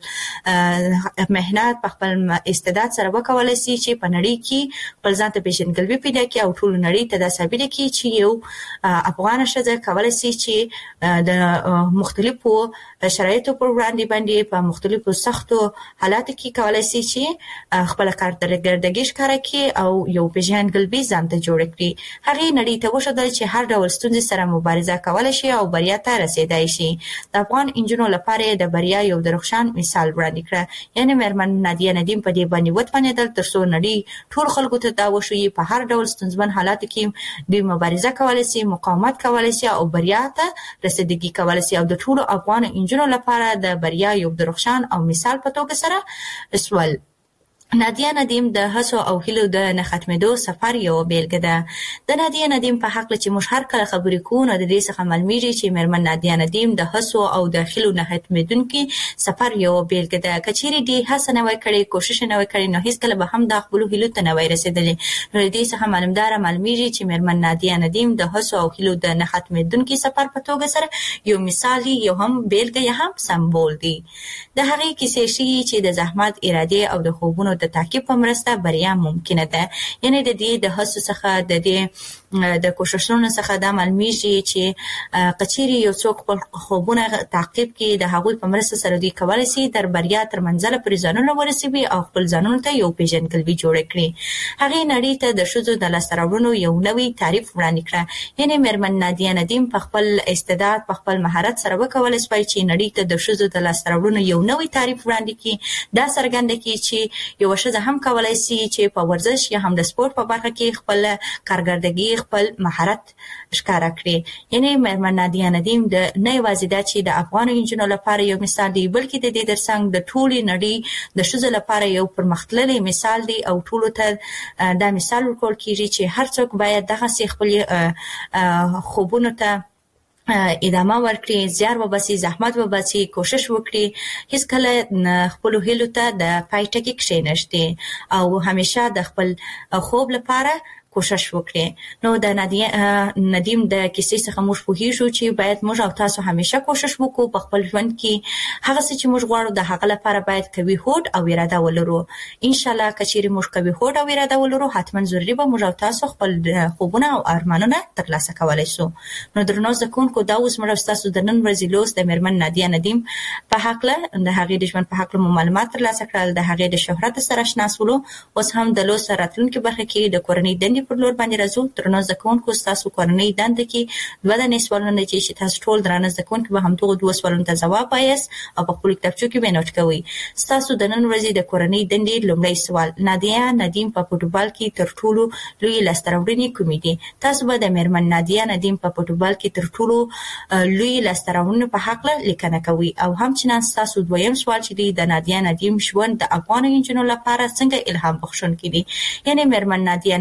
مهنت، په خپل استعداد سره وکولای شي چې په نړۍ کې خپل ځان ته پیژندګلوي پیدا کړي او ټول نړۍ ته دا ثابت کړي چې یو افغان ښځه کولای شي چې د مختلفو شرایطو پر وړاندې باندې په مختلفو سختو حالاتو کې کولای شي چې خپل کارکردګي ښکاره کړي او یو پیژندګلوي ځان ته جوړ کړي. هغه نړۍ ته وښودل چې هر ډول ستونزې سره مبارزه کولای شي او بریا ته رسیدای شي. د افغان انجونو لپاره د بریا یو درخشان مثال وړاندې کړ. یعنی مېرمن نادیا ندیم په دې باندې وتوانېدل تر څو نړۍ ټول خلکو ته دا وښيي په هر ډول ستونزمن حالاتو کې دوی مبارزه کولای شي، مقاومت کولای شي او بریا ته رسیدګي کولای شي. او د ټول افغان انجونو لپاره د بریا یو درخشان او مثال په توګه سره سوال. نادیا ندیم د هڅو او هیلو د نه ختمېدو سفر یو بیلګه ده. د نادیا ندیم په حق چې موږ هر کله خبرې کوو نو د دې څخه معلومیږي چې مېرمن نادیا ندیم د هڅو او د هیلو نه ختمېدونکي سفر یو بیلګه ده. کچېرې دې هڅه نه وای کړې، کوشش نه وای کړې نو هیڅ کله به هم د خپل هیلو ته نه وای رسیدلې. نو د دې څخه معلومدار معلومیږي چې مېرمن نادیا ندیم د هڅو او هیلو د نه ختمېدونکي سفر په توګه سره یو مثال دی، یو هم بیلګه یا هم سمبول دی. د هغې کیسې ښیي چې د زحمت، ارادې او د خوبونو د تعقیب په مرسته بریا ممکنه ده. یعنی د دې د هڅو څخه د دې د کوششونو څخه دا معلومیږي چې کچېرې یو څوک خپل خوبونه تعقیب کړي د هغوی په مرسته سره دوی کولی شي تر بریا تر منزله پورې ځانونه ورسوي او خپل ځانونو ته یو پیژندګلوي جوړه کړي. هغې نړۍ ته د ښځو د لاسته راوړنو یو نوی تعریف وړاندې کړه. یعنی مېرمن نادیا ندیم په خپل استعداد، په خپل مهارت سره وکولی شوی چې نړۍ ته د ښځو د لاسته راوړنو یو نوی تعریف وړاندې کړي. دا څرګنده کړي چې یوه ښځه هم کولای شي چې په ورزش یا هم د سپورت په برخه کې خپل کارګردګي، خپل مهارت ښکاره کړي. یعنی مېرمن نادیا ندیم د نه یوازې دا چې د افغان انجونو لپاره یو مثال دی، بلکې د دې ترڅنګ د ټولې نړۍ د ښځو لپاره یو پرمختللی مثال دی او ټولو ته دا مثال ورکول کېږي چې هر څوک باید دغسې خپل خوبونو ته ادامه ورکړي، زیار وباسي، زحمت وباسي، کوشش وکړي، هیڅ کله خپل هیلو ته د پای ټکی کښېنږدي او همیشه د خپل خوب لپاره کوشش وکړي. نو د نادیا ندیم د کیسې څخه موږ پوهیږو چې باید موږ او تاسو همیشه کوشش وکړو په خپل ژوند کې هغه څه چې موږ غواړو د هغه لپاره باید قوي هوډ او اراده ولرو. ان شاء الله کچېرې موږ قوي هوډ او اراده ولرو حتما ضروري به موږ او تاسو خپل خوبونه او ارمانونه ترلاسه کولی شو. نو درنو زده کوونکو دا اوس موږ تاسو د نن ورځې لوست د مېرمن نادیا ندیم په هکله د هغې د ژوند په هکله مو معلومات ترلاسه کړل، د هغې د شهرت سره اشنا شولو. اوس هم د لوست راتلونکي برخه کې د کورنۍ دندې پر لور باندې راځو. درنو زده کوونکو ستاسو کورنۍ دنده کې دوه دانې سوالونه دي چې تاسو ټول درانه زده کوونکي به همدغو دوه سوالونو ته ځواب وایاست او په خپلو کتابچو کې به یې نوټ کوئ. ستاسو د نن ورځې د کورنۍ دندې لومړی سوال: نادیا ندیم په فوټبال کې تر ټولو لویې لاسته راوړنې کومې دي؟ تاسو به د مېرمن نادیا ندیم په فوټبال کې تر ټولو لویې لاسته راوړنو په هکله لیکنه کوئ. او همچنان ستاسو دویم سوال چې دی د نادیا ندیم ژوند د افغان نجونو لپاره څنګه الهام بخښونکی دی؟ یعنې مېرمن نادیا ندیم د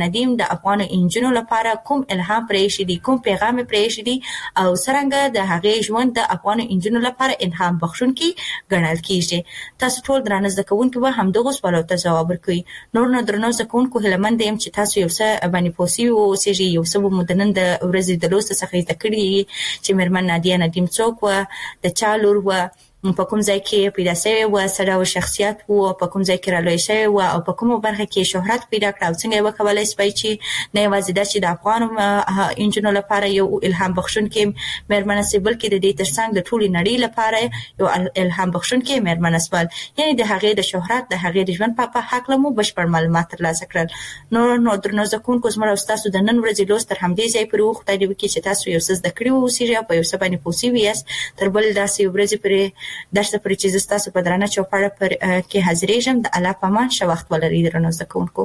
د افغان انجنونو لپاره کوم الهام پرې شي دي، کوم پیغام پرې شي دي او څنګه د هغې ژوند د افغان انجنونو لپاره الهام بخښونکي ګڼل کیږي. تاسو ټول درانه زده کوونکي به همدغو سوالو ته ځواب ورکړئ. نور نو درنو زده کوونکو هیله مند یم چې تاسو یو څه باندې پوه سوي اوسئ، یو څه به مو د نن د ورځې د لوست څخه زده کړي چې مېرمن نادیه ندیم څوک وه، د چا لور وه، په کوم ځای کې پیدا شوې وه، څه ډول شخصیت و، په کوم ځای کې رالوی شوې وه او په کومه برخه کې شهرت پیدا کړه او څنګه یې وکولی شوی چې نه یوازې دا چې د افغان انجنونو لپاره یو الهام بخښونکې مېرمنه شي، بلکې د دې ترڅنګ د ټولې نړۍ لپاره یو الهام بخښونکې مېرمنه شول. یعنې د هغې د شهرت، د هغې د ژوند په هکله مو بشپړ معلومات ترلاسه کړل. نور نو درنو زده کوونکو زموږ او ستاسو د نن ورځې لوست تر همدې ځای پورې و. خدای دې وکړي چې تاسو یو څه زده کړي واوسئ او په یو څه باندې پوه سوي یاست. تر بل داسې یو ورځې پورې درس پرې چې زه ستاسو په درانه چوپړه پر کې حاضرېږم. د الله په امان، ښه وخت ولرئ درنو زده کوونکو.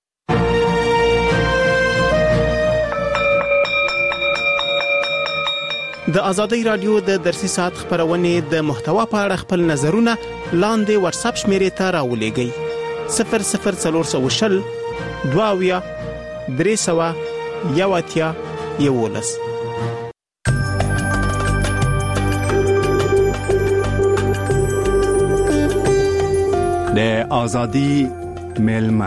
د ازادۍ رادیو د درسي ساعت خبرونې د محتوا په اړه خپل نظرونه لاندې واتساپ شمیرې ته راولېږئ. صفر صفر څلور سوه شل دوه اویا درې سوه یو اتیا یولس. د ازادي ملما.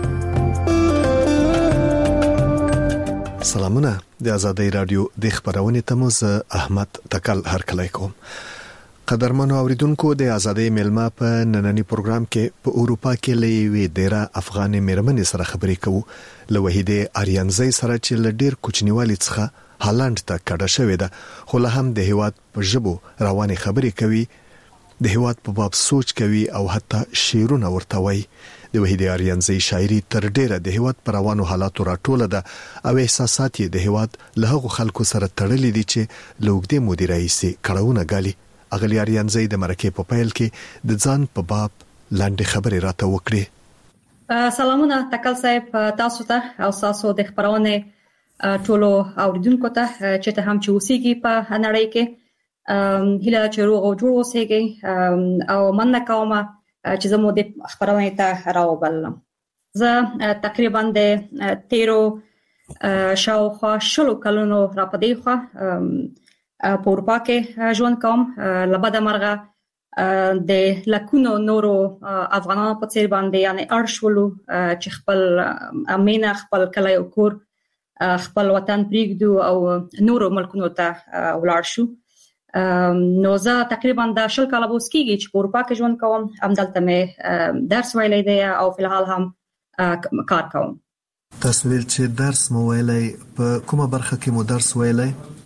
سلامونه، د ازادۍ رادیو د خبرونې ته مو زه احمد تکل هرکلی کوم. قدرمنو اوریدونکو، د ازادۍ ملما په نننی پروګرام کې په اروپا کې له یوې ډیره افغان مېرمنې سره خبرې کوو، له وحیدې آریانزۍ سره چې له ډیر کوچنیوالي څخه هالند ته کډه شوې ده، خو له هم د هیواد په ژبو روانې خبرې کوي، د هیواد په باب سوچ کوي او حتی شعرونه ورته وایي. د وحیدې آریانزۍ شاعري تر ډیره د هیواد پر روانو حالاتو راټوله ده او احساسات یې د هیواد له هغو خلکو سره تړلي دي چې له اوږدې مودې راهیسې کړاوونه ګالي. اغلې آریانزۍ د مرکې په پیل کې د ځان په باب لاندې خبرې راته وکړې. سلامونه تکل صاحب، تاسو ته او تاسو د خبرونه ټولو اوریدونکو ته چې ته هم چې اوسېږي په نړۍ کې، هیله چې روغ او جوړ اوسېږئ او مننه کوم چې زه مو د خبرونې ته راوبللم. زه تقریبا د تیرو شاوخوا شلو کلونو را په دې خوا په اروپا کې ژوند کوم. له بده مرغه د لکونو نورو افغانانو په څیر باندې یعنی اړ شولو چې خپل مینه، خپل کلی او کور، خپل وطن پرېږدو او نورو ملکونو ته ولاړ شو. نو زه تقریبا د شل کاله اوس کېږي چې په اروپا کې ژوند کوم. همدلته مې درس ویلی دی او فلحال هم کار کوم. تاسو ویل چې درس مو ویلی، په کومه برخه کې مو درس ویلی؟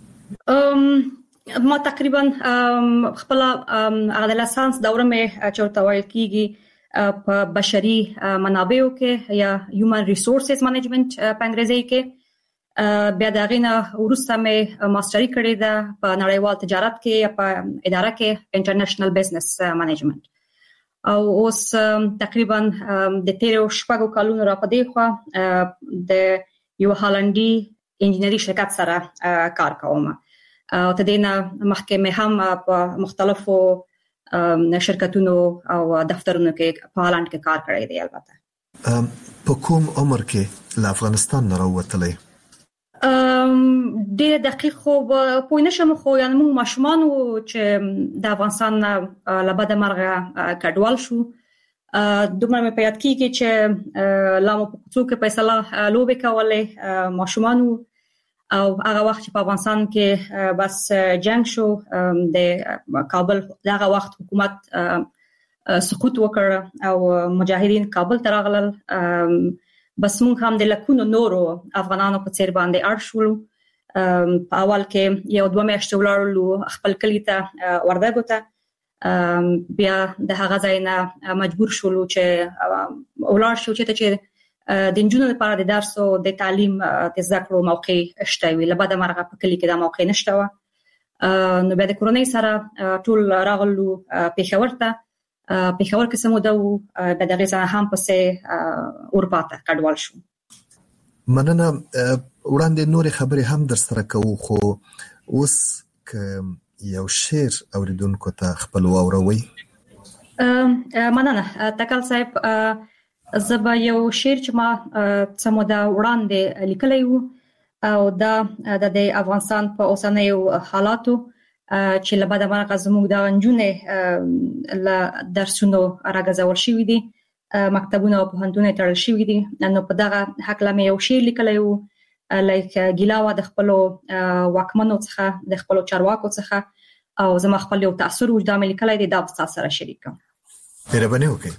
ما تقریبا خپل هغه د لایسنس دوره مې چې ورته ویل کېږي په بشري منابعو کې یا هیومن ریسورسز منیجمنت په انګریزي کې. بیا د هغې نه وروسته مې ماسټري کړې ده په نړیوال تجارت کې یا په اداره کې انټرنیشنل بزنس منیجمنت. او اوس تقریبا د تیرو شپږو کلونو را په دې خوا د یو هالندي انجینري شرکت سره کار کوم. او تر دې نه مخکې مې هم په مختلفو شرکتونو او دفترونو کې په هالند کې کار کړی دی. البته په کوم عمر کې له افغانستان نه راووتلی؟ ډېر دقیق خو پوه نشم، خو یعنې موږ ماشومان وو چې د افغانستان نه له بده مرغه کډوال شو. دومره مې په یاد کېږي چې لا مو په کوڅو کې فیصله لوبې کولې، ماشومان وو. او هغه وخت چې په افغانستان کې بس جنگ شو، د کابل دغه وخت حکومت سقوط وکړ او مجاهدین کابل ته راغلل. بس موږ هم د لکونو نورو افغانانو په څیر باندې اړ شولو. په اول کې یو دوه میاشتې ولاړو خپل کلي ته وردګو ته، بیا د هغه ځای نه مجبور شولو چې ولاړ شو چې چې د نجونو لپاره د درس او د تعلیم د زده کړو موقع شته وي. له بده مرغه په کلي کې دا موقع نشته وه. نو بیا د کورنۍ سره ټول راغلو پېښور ته. پېښور کې څه موده وو، بیا د هغې څخه هم پسې اروپا ته کډوال شو. مننه. وړاندې نورې خبرې هم در سره کوو، خو اوس که یو شعر اوریدونکو ته خپل واوروئ. مننه تکل صاحب. زبا یو شعر چې ما سمودا وړاندې لیکلی وو او دا د افغانستان په اوسنیو حالاتو چې له بده مرغه زموږ د انجونې له درسونو راغځول شوې دي، مکتبونه او پوهنتونونه تړل شوې دي. نو په دغه حق لمه یو شعر لیکلی وو لایک ګیلاوه د خپل واکمنو څخه د خپل چارواکو څخه او زما خپل یو تاثر وجدان مې لیکلی دی، دا په تاسو سره شریکم. مهرباني وکړئ.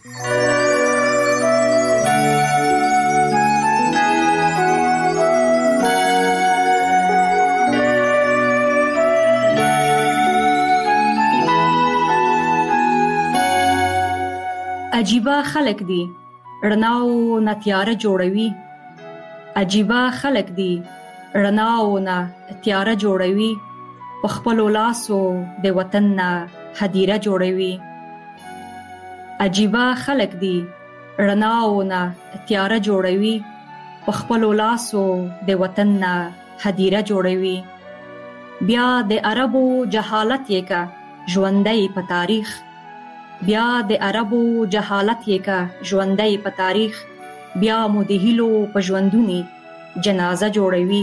عجیبه خلق دی رڼاو نه تیاره جوړوي، عجیبه خلق دی رڼاو نه تیاره جوړوي، په خپل لاسو د وطن نه هدیره جوړوي. عجیبه خلق دی رڼاو نه تیاره جوړوي، په خپل لاسو د وطن نه هدیره جوړوي. بیا د عربو جهالت یې کا ژوندۍ په تاریخ، بیا د عربو جهالت یې کا ژوندۍ په تاریخ، بیا مو د هیلو په ژوندونی جنازه جوړوي.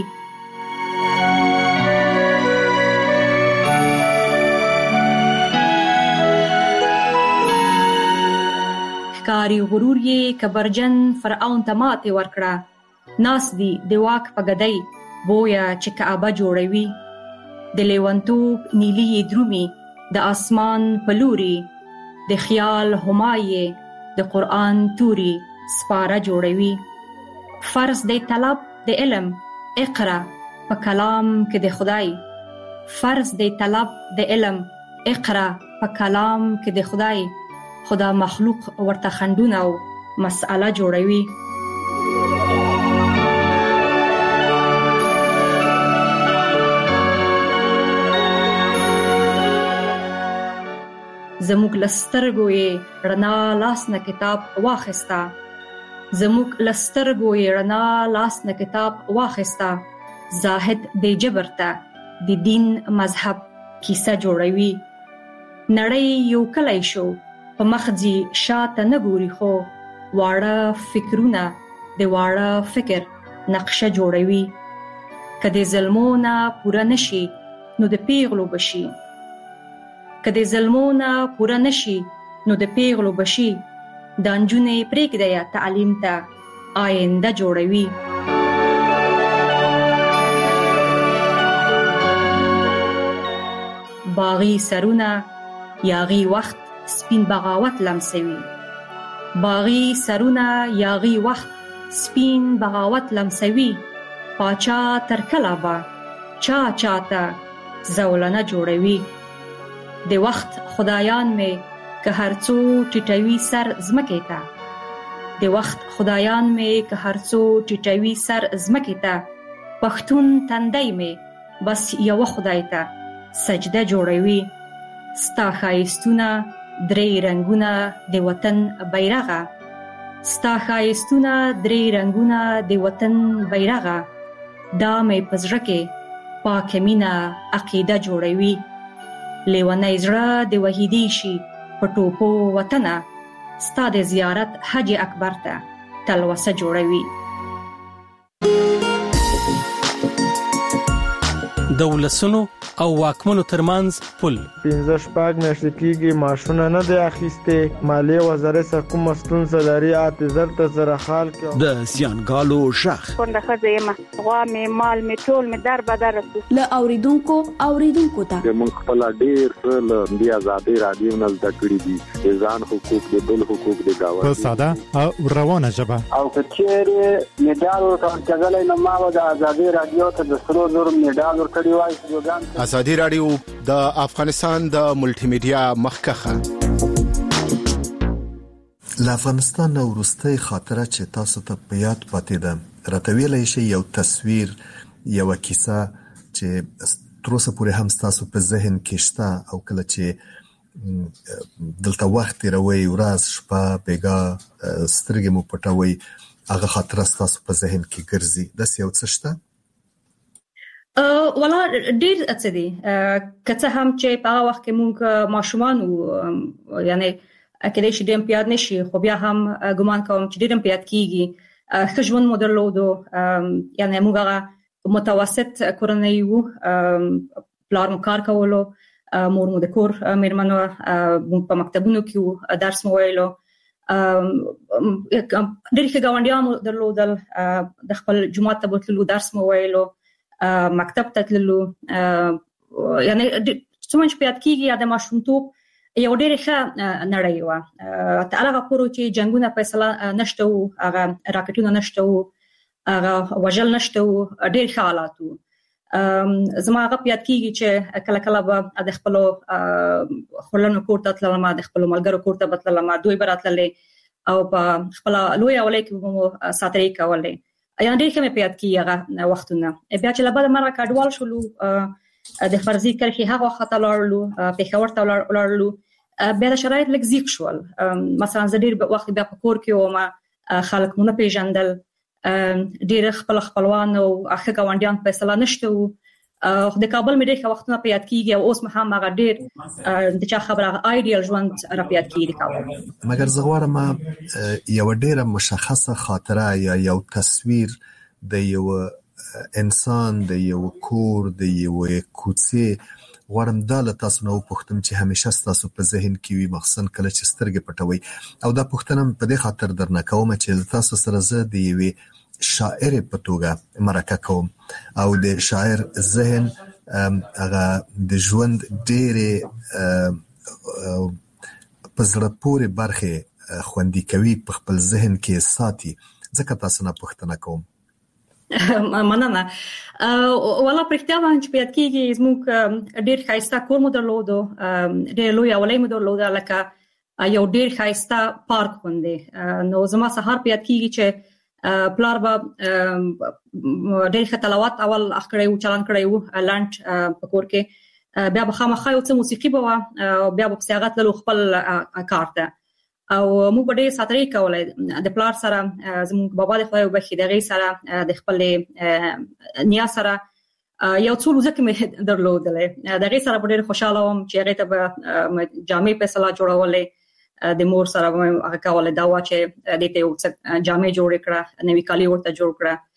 ښکاری غرور یې کبرجن فرعون ته ماتې ورکړه، ناس دی د واک په ګدۍ بویا چې کعبه جوړوي. د لیونتوب نیلی درومي د اسمان په لوري، د خیال همایې د قرآن توري سپاره جوړوي. فرض دی طلب د علم اقرا په کلام کې د خدای، فرض دی طلب د علم اقرا په کلام کې د خدای، خدا مخلوق ورته خندونه او مسأله جوړوي. زموږ لسترګو یې رڼا لاس نه کتاب واخستا، زموږ لسترګو یې رڼا لاس نه کتاب واخستا، زاهد دی جبر ته د دین مذهب کیسه جوړوي. نړۍ یو کلی شو په مخځي شاته نه ګوري، خو واړه فکرونه د واړه فکر نقشه جوړوي. که د ظلمونه پوره نشي نو د پیغلو بشي، که د ظلمونه پوره نشي نو د پیغلو بشي. د انجونې پرېږدی تعلیم ته آینده جوړوي. باغی سرونه یاغي وخت سپین بغاوت لمسوي، باغی سرونه یاغي وخت سپین بغاوت لمسوي. پاچا تر کله به چا چاته زولنه جوړوي. د وخت خدایان می که هرڅو ټټوي سر زمکې ته، د وخت خدایان می که هرڅو ټټوي سر زمکې ته، پښتون تندی می بس یو خدای ته سجده جوړوي. ستا ښایستونه درې رنگونه د وطن بیرغه، ستا ښایستونه درې رنگونه د وطن بیرغه، دا می پزړه کې پاک مینه عقیده جوړوي. لیونی زړه د وحیدی شي په ټوپو وطنه، ستا د زیارت حج اکبر ته تلوسه جوړوي. د ولسونو او واکمنو ترمنځ پل پنځه شپږ میاشتې کېږي ماشونه نه دی اخیستې، مالیې وزارت څخه کومه ستونزه لري اته زر ته زره خال کې د سیانګالو شخ کونډه ښځه یم، غوا مې مال مې ټول مې در بدر رسو له اوریدونکو اوریدونکو ته موږ خپل ډېر له دې آزادۍ رادیو نه زده کړي دي، د ځان حقوق د بل حقوق د گاونډي په ساده او روانه ژبه. او کچېرې میډال ورکړل کېدلای نو ما د آزادۍ رادیو ته د سرو زرو میډال ورکړی وای. آزادۍ رادیو د افغانستان د ملټي میډیا مخکخه. له افغانستان نو وروستۍ خاطره چې تاسو ته په یاد پاتې ده، راته ویلی شئ یو تصویر، یوه کیسه چې تر اوسه پورې هم ستاسو په ذهن کې شته او کله چې دلته وخت تېروئ، ورځ شپه بیګا سترګې مو پټوئ، هغه خاطره ستاسو په ذهن کې ګرځي، داسې یو څه شته؟ ولا ډیر څه دي، که څه هم چې په هغه وخت کې موږ ماشومان وو، یعنی کله چې ډېر پیاد نشي خو بیا هم ګمان کوم چې ډېر پیاد کیږي خجون مدرلودو یعنی موږ متوسط کورنۍ وو پلار مو کار کولو مور مو د کور میرمنو په مکتبونو کې درس مو ویلو ډېر ښه ګاونډیانو درلودل د خپل جماعت ته بوتلو درس مو ویلو مکتب ته تللو یعنی څومره چې پیاد کیږي د ماشومتوب یو ډېر ښه نړۍ و ته هغه پورو چې جنگونه فیصله نشته وو هغه راکټونه نشته وو هغه وجل نشته وو ډېر ښه حالات وو زما هغه پیاد کیږي چې کله کله به د خپل خلنو کور ته تلم د خپل ملګرو کور ته تلم دوی براتللې او په خپل لوی اولای کې مو ساتري کولې یعنی ډېر ښه پیاد کیږي هغه وختونه بیا چې لبا د مرګ کډوال شولو د فرضي کرخي هغه وخت لاړلو په خبر ته لاړلو بیا د شرایط لږ زیات شول مثلا زه ډېر وخت بیا په کور کې وم خلک مونږ پیژندل ډېر خپل خپلوان او اخی ګاونډیان په اصله نشته وو د کابل مې ډېر وختونه په یاد کیږي او اوس مهم هغه ډېر د چا خبره ایډیال ژوند را په یاد کیږي کابل مګر زه غواړم یو ډېر مشخصه خاطره یا یو تصویر د یو انسان د یو کور د یو کوڅې غواړم دا له تاسو نو پوښتم چې همیشه تاسو په ذهن کې وي مخصوصا کله چې سترګې پټوي او دا پوښتنه په دې خاطر درنه کوم چې تاسو سره زه د یوې شاعر په توګه مرکه کوم او د شاعر ذهن هغه د ژوند ډېرې په زړه پورې برخې خوندي کوي په خپل ذهن کې ساتي ځکه تاسو نه پوښتنه کوم مننه ولا پرختیا باندې پیاد کیږي زموږ ډېر خاصه کور مو درلودو ډېر لوی اولای مو درلوده لکه یو ډېر خاصه پارک باندې نو زما سهار پیاد کیږي چې پلار با ډېر خطلوات اول اخکړی او چلان کړی وو لانټ په کور کې بیا به خامخا یو څه موسیقي به بیا به سیاغت له خپل کارته او موږ په دې ساتري کولای د پلار سره زموږ بابا د خدای وبخي د غي سره د خپل نیا سره یو څو ځکه مې درلودلې د غي سره په ډېر خوشاله وم چې هغه ته به جامې په صلاح جوړولې د مور سره هغه کولای دا و چې د ته یو جامې جوړ کړه نوې کالي ورته جوړ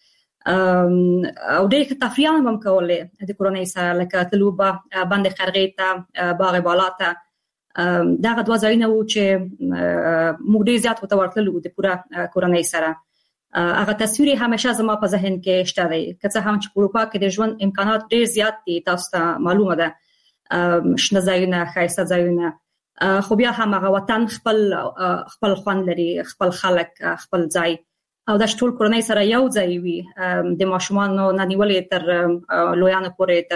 کړه او ډېر تفریح هم کولې د کورنۍ سره لکه تلوبه باندې خرغې ته باغ بالاته دا غوډه ځایونه و چې موږ ډېر زیات وته ورتلو د پوره کورنۍ سره هغه تصویر همیشه زما په ذهن کې شته دی که څه هم چې په اروپا کې د ژوند امکانات ډېر زیات دي تاسو ته معلومه ده شنه ځایونه ښایسته ځایونه خو بیا هم هغه وطن خپل خپل خوند لري خپل خلک خپل ځای او د ټول کورنۍ سره یو ځای وي د ماشومانو نه نیولې تر لویانو پورې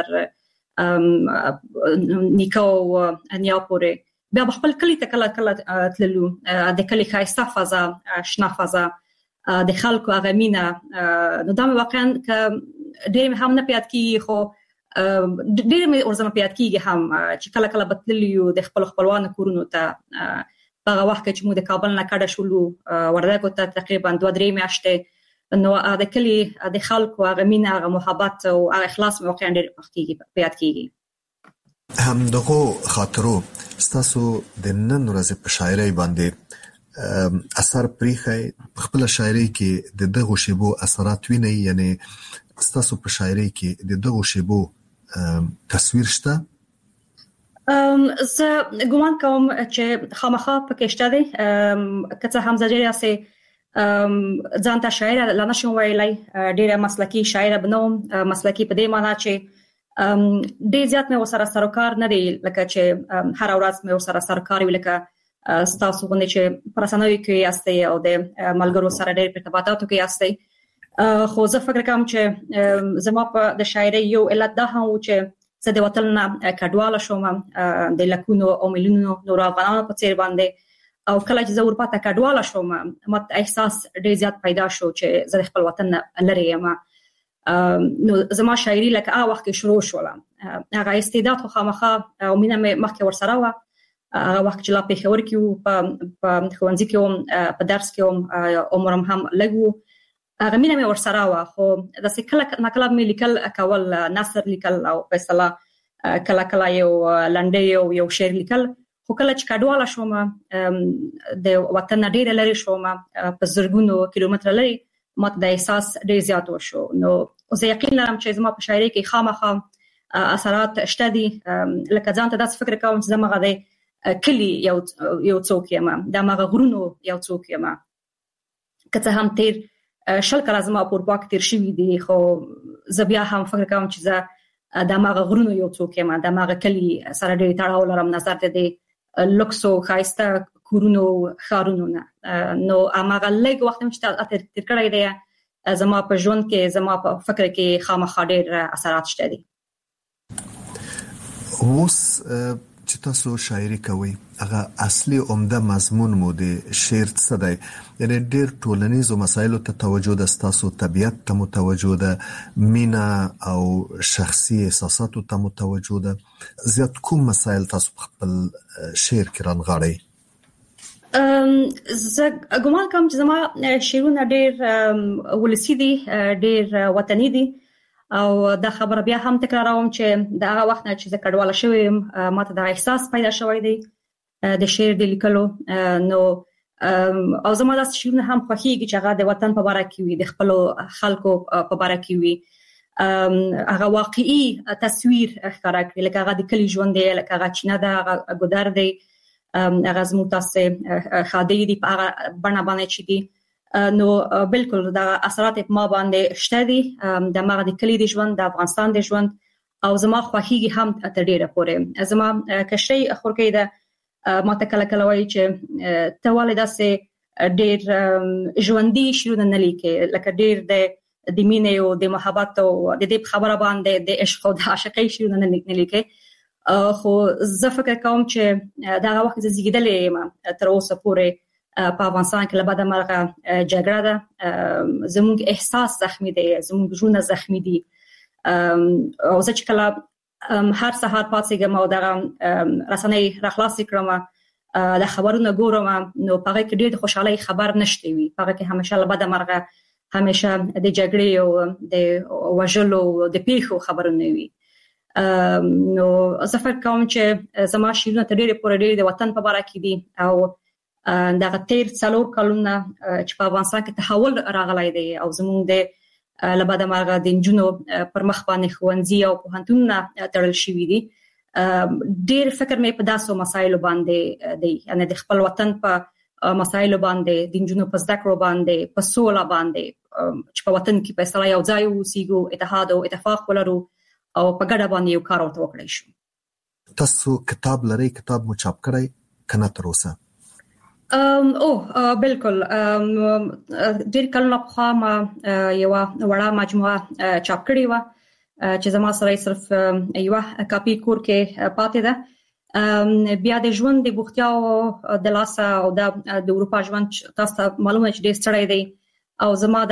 تر نیکو انیا پورې بیا خپل کلی ته کله کله تللو د کلی خاصه فضا شنه فضا د خلکو هغه مینا نو دا واقعا ک ډېر هم نه پیاد کیږي خو ډېر مې ورزنه پیاد کیږي هم چې کله کله بتللیو د خپل خپلوانو کورونو ته هغه وخت چې موږ د کابل نه کډه شولو وردګو ته تقریبا دوه درې میاشتې نو د کلی د خلکو هغه مینا هغه محبت او هغه اخلاص مې واقعا ډېر کیږي پیاد کیږي هم دغه خاطرو ستاسو د نن ورځې په شاعرۍ باندې اثر پریخي خپل شاعرۍ کې د دغه شیبو اثرات ویني یعنی ستاسو په شاعرۍ کې د دغه شیبو تصویر شته ام زه ګومان کوم چې خامخا پکې شته دي کته هم زجریا سي ځان ته شاعر لا نشم ویلای ډیره مسلکی شاعر بنوم مسلکی په دې معنی چې ډېر زیات مې وسره سرکار نه دی لکه چې هر ورځ مې وسره سرکار وی لکه ستاسو غوښنه چې پرسنوي کې یاستئ او د ملګرو سره ډېر په ارتباطاتو کې یاستئ خو زه فکر کوم چې زما په د شاعرۍ یو علت ده هم چې زه د وطن نه کډواله شوم د لکونو او میلیونونو نور افغانانو په څیر باندې او کله چې زه اروپا ته کډواله شوم مت احساس ډېر زیات پیدا شو چې زه خپل وطن لري یم نو زما شاعري لکه هغه وخت شروع شوله هغه استعداد خو خامخا او مینه مخکې ورسره و هغه وخت چې لا په خبر کې په خوانځي کې په درس کې عمرم هم لګو هغه مینه مې ورسره و خو د سکل نکله مې لیکل کول نثر لیکل او په اصطلاح کله کله یو لنډي او یو شعر لیکل خو کله چې کډواله شوم د وطن ډیر لري شوم په زرګونو کیلومتر لري ماته د احساس ډیر زیات وشو. نو زه یقین لرم چې زما په شاعري کې خامخا اثرات شته دي. لکه ځان ته داس فکر کوم چې زما غږی کلی یو یو څوک یم د ماغه غرونو یو څوک یم کته هم تیر شل کله زما په اروپا کې تیر شوی دي خو زه بیا هم فکر کوم چې زه د ماغه غرونو یو څوک یم د ماغه کلی سره ډیر تړاو لرم نظر ته دي لوکسو خایسته کورونو خارونو نه. نو اماغه لږ وخت مشته تیر کړی دی زما په ژوند کې زما په فکر کې خامخا ډیر اثرات شته دي. اوس چې تاسو شاعري کوي هغه اصلي عمده مضمون مو د شعر څه دی؟ یعنی ډېر ټولنیزو مسایلو ته توجه ده، ستاسو طبیعت ته متوجه ده، مینا او شخصي احساساتو ته متوجه ده. زیات کوم مسایل تاسو خپل شعر کې رانغاړئ؟ زه ګومان کوم چې زما شعرونه ډېر ولسی دي، ډېر وطني دي او دا خبر بیا هم تکراروم چې دا هغه وخت نه چې زه کډواله شوم ماته دا احساس پیدا شوی دی د شعر د لیکلو. نو او زما د شعرونه هم خوښیږي چې هغه د وطن په اړه کې وي، د خپل خلکو په اړه کې وي، هغه واقعي تصویر ښکارا کړي، لکه هغه د کلی ژوند دی، لکه هغه چینه ده، هغه ګودر دی، هغه زموږ تاسو خادي دی په هغه بڼه باندې چې دی. نو بالکل دا اثرات په ما باندې شته دي د ماغه د کلی د ژوند د افغانستان د ژوند او زما خوښیږي هم تر ډیره پورې. زما کشري خورکې ده ما ته کله کله وایي چې ته والده سه ډیر ژوندۍ شعرونه نه لیکي، لکه ډیر د د مینې او د محبت او د دې خبره باندې د عشق او د عاشقۍ شعرونه نه لیکي. خو زه فکر کوم چې دا وخت زیږیدلې یم تر اوسه پورې په افغانستان کې لباده مرغه جګړه ده، زموږ احساس زخمی دی، زموږ ژوند زخمی دي. او زه چې کله هر سهار پاتېږم او دا رسنۍ راخلاص کړم د خبرونه ګورم نو په کې ډېر خوشحالي خبر نشته وي، په کې همیشه لباده مرغه همیشه د جګړې او د وژلو د پیښو خبرونه وي. نو زه فکر کوم چې زما شعرونه تر ډېره پورې ډېر د وطن په اړه کې دي او دا تیر څلور کلونه چې په افغانستان کې تحول راغلی دی او زموږ د لباده مرغه د نجونو پر مخ باندې ښوونځي او پوهنتونونه تړل شوي دي. ډېر فکر مې په داسو مسایلو باندې دی، یعنی د خپل وطن په مسایلو باندې، د نجونو په زده کړو باندې، په سوله باندې چې په وطن کې په اصطلاح یو ځای اوسېږو، اتحاد او اتفاق ولرو او په ګډه باندې یو کار ورته وکړی شو. تاسو کتاب لرئ؟ کتاب مو چاپ کړی کنه تر اوسه؟ ام او بالکل ډېر کله په ما یو وړه مجموعه چاپ کړې و چې زما سره صرف یو کاپی کور کې پاتې ده. بیا د ژوند د بوختیاو د لاسه او د اروپا ژوند تاسو معلومه چې ډېر ستړی دی او زما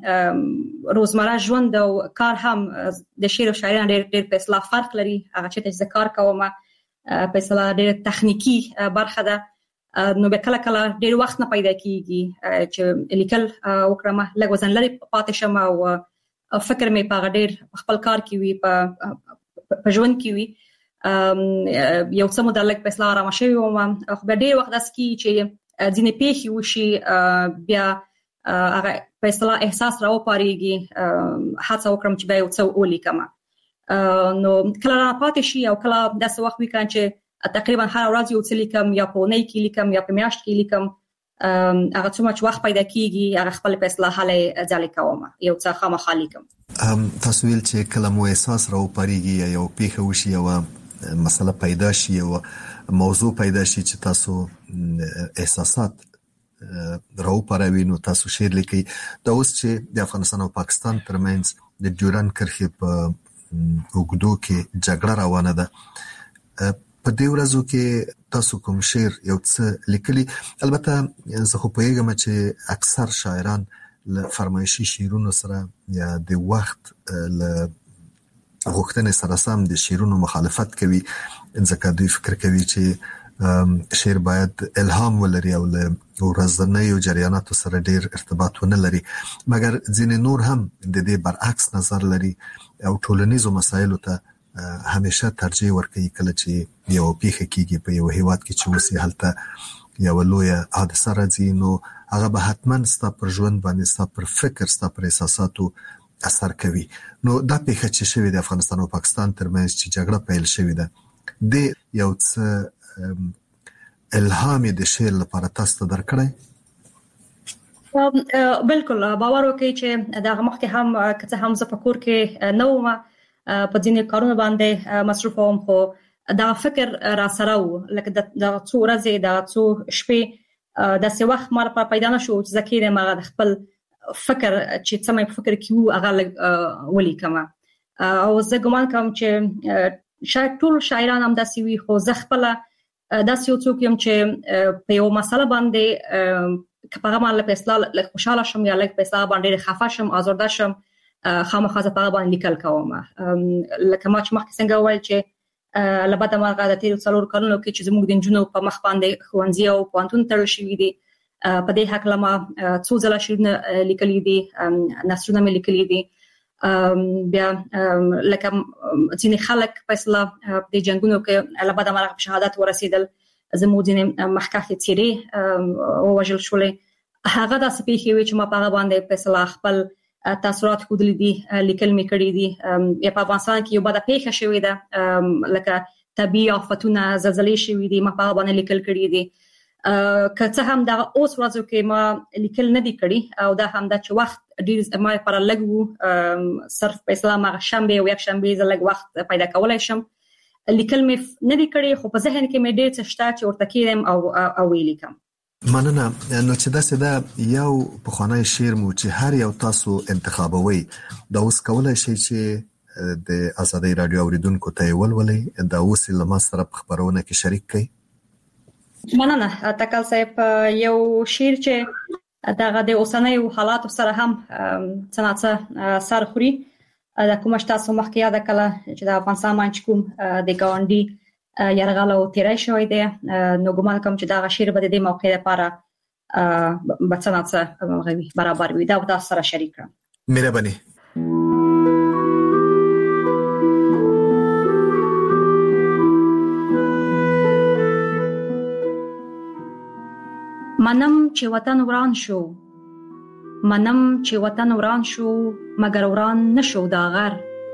د روزمره ژوند او کار هم د شعر او شاعرۍ ډېر ډېر په اصطلاح فرق لري. هغه چې د کار کوم په اصطلاح ډېر تخنیکی برخه ده، نو به کله کله ډېر وخت نه پیدا کیږي چې لیکل وکړم، لږ وزن لري پاتې شم او فکر مې په ډېر خپل کار کې وي، په ژوند کې وي. یو څه مو د لږ په اصطلاح آرام شوی وم، خو به ډېر وخت داسې کی چې ځینې پیښې وشي بیا هغه په اصطلاح احساس راوپاریږي، هڅه وکړم چې بیا یو څه ولیکم. نو کله را پاتې شي او کله داسې وخت وي چې تقریبا هر ورځ یو څه لیکم، یا په اونۍ کې لیکم یا په میاشت کې لیکم. هغه څومره چې وخت پیدا کیږي هغه خپل په اصطلاح حاله ځلې کوم، یو څه خامخا لیکم. تاسو ویل چې کله مو احساس راوپاریږي یو پیښه وشي او مسله پیدا شي او موضوع پیدا شي چې تاسو احساسات راوپاروي نو تاسو شعر لیکي. دا اوس چې د افغانستان او پاکستان ترمنځ د ډیورند کرښې په اوږدو کې جګړه روانه ده، په دې ورځو کې تاسو کوم شعر یو څه لیکلي؟ البته زه خو پوهیږم چې اکثر شاعران له فرمایشي شعرونو سره یا د وخت له غوښتنې سره سم د شعرونو مخالفت کوي، ځکه دوی فکر کوي چې شعر باید الهام ولري او له ورځنیو جریاناتو سره ډیر ارتباط ونه لري. مګر ځینې نور هم د دې برعکس نظر لري او ټولنیزو مسایلو ته همیشه ترجیح ورکوي کله چې یو پیښه کیږي په یو هیواد کې چې وسی هلته یو لوی حادثه راځي نو هغه به حتما ستا پر ژوند باندې ستا پر فکر ستا پر احساساتو اثر کوي. نو دا پیښه چې شوې د افغانستان او پاکستان ترمنځ چې جګړه پیل شوې ده د یو څه الهام د شعر لپاره تاسو ته درکړی؟ بالکل باور وکړئ چې دا مخکې هم کته هم ز په کور کې نو ما په ځینې کارونه باندې مصروف وم خو دا فکر را سره و لکه د څو ورځې د څو شپې د څه وخت مر په پیدا نشو چې ذکر ما د خپل فکر چې څه مې فکر کیو هغه ولیکم او زه ګمان کوم چې شاید ټول شاعران هم داسې وي خو زه خپل داسې یو څوک یم چې په یو مسله باندې کپاره مال په اصطلاح لکه خوشاله شم یا لکه په اصطلاح باندې خفه شم آزرده شم خامخا زه په باندې لیکل کوم لکه ما چې مخکې څنګه وایي چې لبد ما غاده تیر څلور کلونو کې چې زموږ د جنونو په مخ باندې خوانزي او پوانتون تړل شوی دي په دې حق لما څو ځله شعرونه لیکلي دي نثرونه مې لیکلي دي بیا لکه ځینې خلک په اصطلاح د جنگونو کې لبد ما په شهادت ورسېدل زموږ د محکمې تیری او وجل شولې هغه د سپېخي وی چې ما په باندې په اصطلاح خپل تاثرات خودلی دي لیکل می کړی دي یا په افغانستان کې یو بده پیښه شوې ده لکه طبيعي آفتونه زلزلې شوې دي ما په باندې لیکل کړی دي که څه هم دا اوس ورځو کې ما لیکل نه دي کړی او دا هم دا چې وخت ډیر ما پر لګو صرف په اسلام هغه شنبه او یک شنبه زلګ وخت پیدا کولای شم لیکل می نه دي کړی خو په ذهن کې مې ډیر څه شته چې ورته کېم او او ویلیکم. مننه. نو چې دا سده یو په خوانای شعر مو چې هر یو تاسو انتخابوي دا اوس کولای شي چې د آزادۍ رادیو اوریدونکو ته ولولي دا اوس لمه سره خبرونه کې شریک کړي. مننه تکل صاحب یو شعر چې دغه د اوسنۍ حالات سره هم څنګه سر خوري دا کوم تاسو مخکې یاد کړه چې د افغانستان باندې کوم د ګاونډي یرغل او تیرای شوی دی نو ګمان کوم چې دا شعر به د دې موقع لپاره بڅناڅه غوي برابر وي دا تاسو سره شریک کړم. مهرباني. منم چې وطن وران شو منم چې وطن وران شو مگر وران نشو دا غر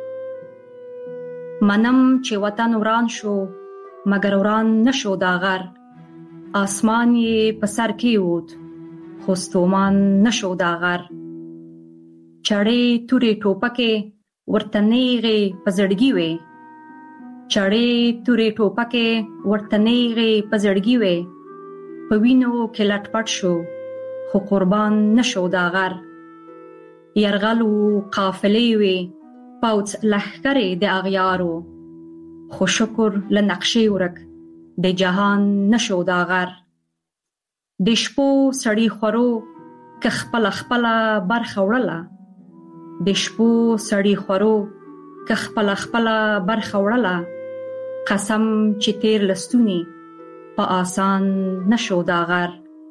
منم چې وطن وران شو مگر وران نشو دا غر آسمان یې په سر کې ووت خو ستومان نشو دا غر چړې تورې ټوپکې ورته نیغې په زړګي وې چړې تورې ټوپکې ورته نیغې په زړګي وې په وینو کې لټ پټ شو خو قربان نشو دا غر يرغل قافلې وې پاوڅ لخرې د اغیارو خو شکر لنقشې ورک د جهان نشو دا غر د شپو سړی خورو که خپل خپل برخه وړله د شپو سړی خورو که خپل خپل برخه وړله قسم چې تیر لستونی په آسان نشو دا غر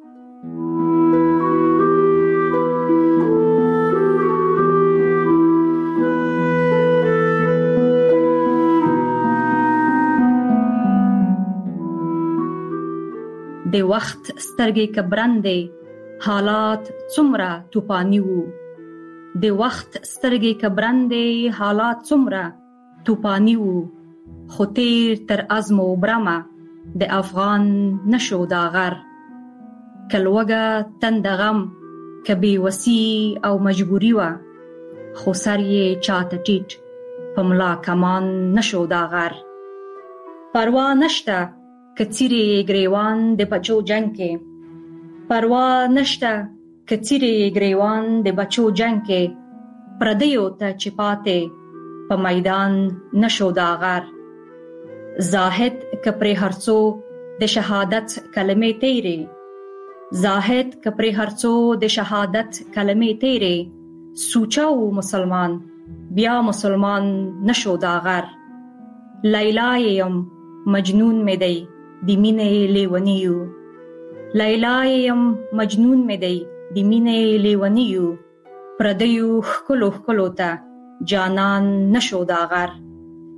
د وخت سترګې کبرندې حالات څومره توپانی وو د وخت سترګې کبرندې حالات څومره توپانی وو خو تیر تر ازم او برمه د افغان نشو دا غر کلوګه تند غم کبي وسی او مجبوری وا خو سر یې چاته ټیټ پملا کمان نشو دا غر پروا نشته کچيري گریوان د بچو جنگ کې پروا نشته کچيري گریوان د بچو جنگ کې پردیو ته چپاته په میدان نشو دا غر زاهد کپری هرڅو د شهادت کلمې تیرې زاهد کپری هرڅو د شهادت کلمې تیرې سوچاو مسلمان بیا مسلمان نشو دا غر لیلا یم مجنون مې دی د مینې لیونیو لیلا یم مجنون مې دی د مینې لیونیو پردیو خلو خلو ته جانان نشو دا غر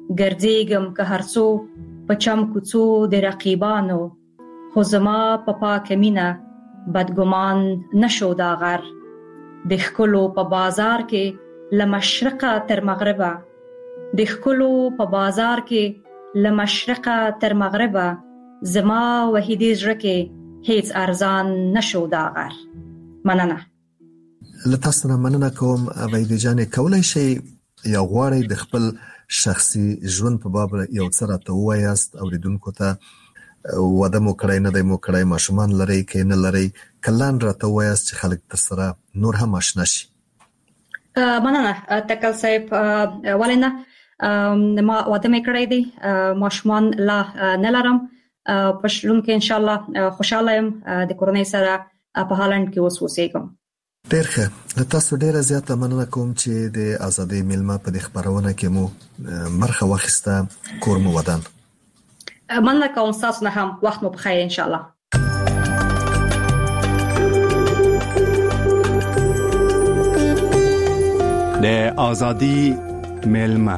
ګرځېږم که هر څو په چم کوڅو د رقیبانو، خو زما په پاکه مینه بدګمان نشو دا غر. د ښکلو په بازار کې له مشرقه تر مغربه، د ښکلو په بازار کې له مشرقه تر مغربه، زما وحیدې زړه کې هیڅ ارزان نشو دا غر. مننه. له تاسو نه مننه کوم. وحیدې جانې، کولای شئ یا غواړئ د خپل شخصي ژوند په باب یو څه راته ووایاست اوریدونکو ته؟ واده مو کړی، نه دی مو کړی، ماشومان لرئ که نه لرئ؟ کلان راته ووایاست چې خلک ترسره نور هم آشنا شي. مننه تکل صاحب. ولې نه، ما واده مې کړی دی، ماشومان لا نه لرم. په ژوند کې ان شاء الله خوشاله یم، د کورنۍ سره په هالند کې اوس اوسېږم. ډېر ښه. له تاسو ډېره زیاته مننه کوم چې د ازادۍ میلمه په دې خپرونه کې مو برخه واخیسته. کور مو ودان. مننه کوم تاسو نه هم. وخت مو بخیر ان شاء الله. د ازادۍ میلمه.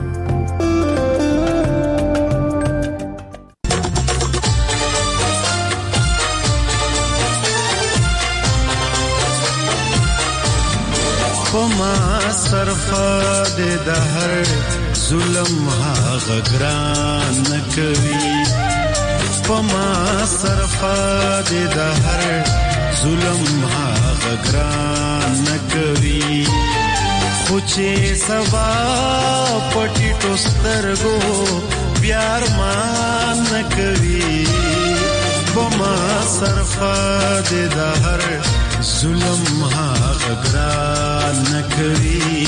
پما صرفا د دهر ظلم ها غگران کوي، پما صرفا د دهر ظلم ها غگران کوي، خو چې سبا پټی ټوسترګو بیار مان کوي، پما صرفا د دهر ظلم ها غگران کوي.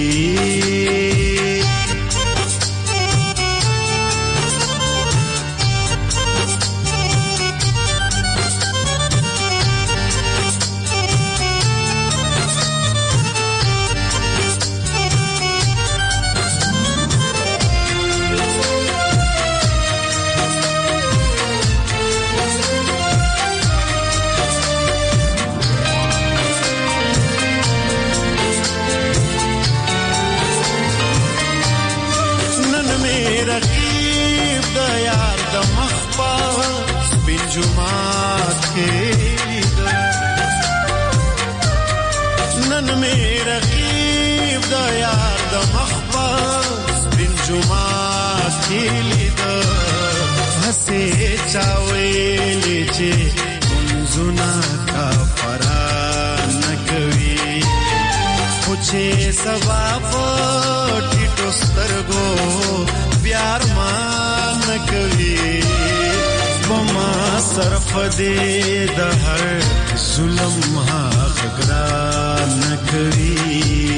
نن می رقیب دا یار دا مخباز بن جمعات کی لید، ہسی چاویلی چی منزونا کا فران نکوی، خوچے سبا پٹی ٹوسترگو بیار مان نکوی، بما صرف دے دہر ظلم ها غگران نکوی.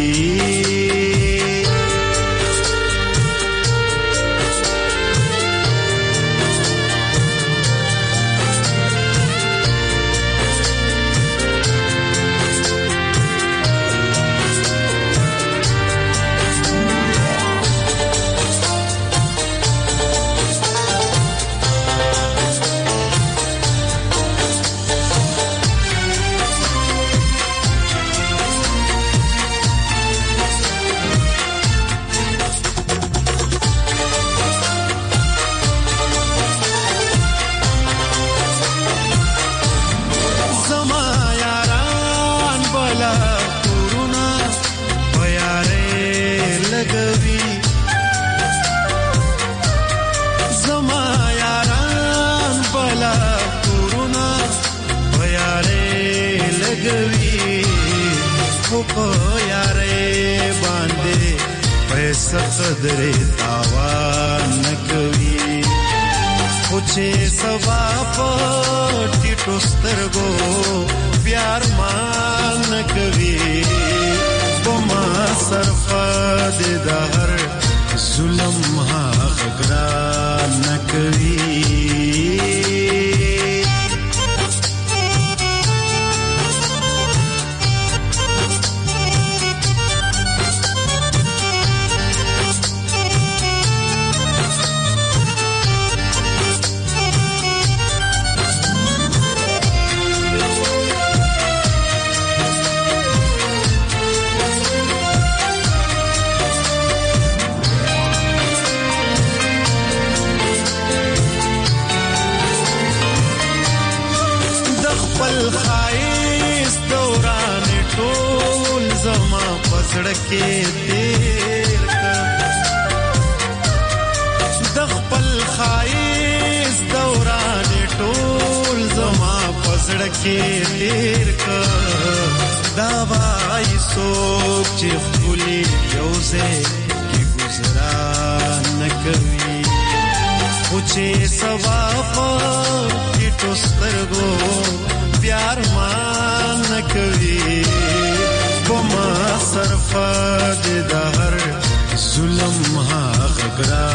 قدر تاوان نکوی، خوچے سبا پٹی ٹوسترگو بیار مان نکوی، بما صرفا دے دہر ظلم ها غگران نکوی. پسړه کې تیر کا د خپل خایس دوران ټول زما پسړه کې تیر کا دا وای سوچ چې خولي یوزه کې گزارا نکوي پوچې سوا په ټوسترګو پیار مان نکوي کوما صرف د هر ظلم ها غګرا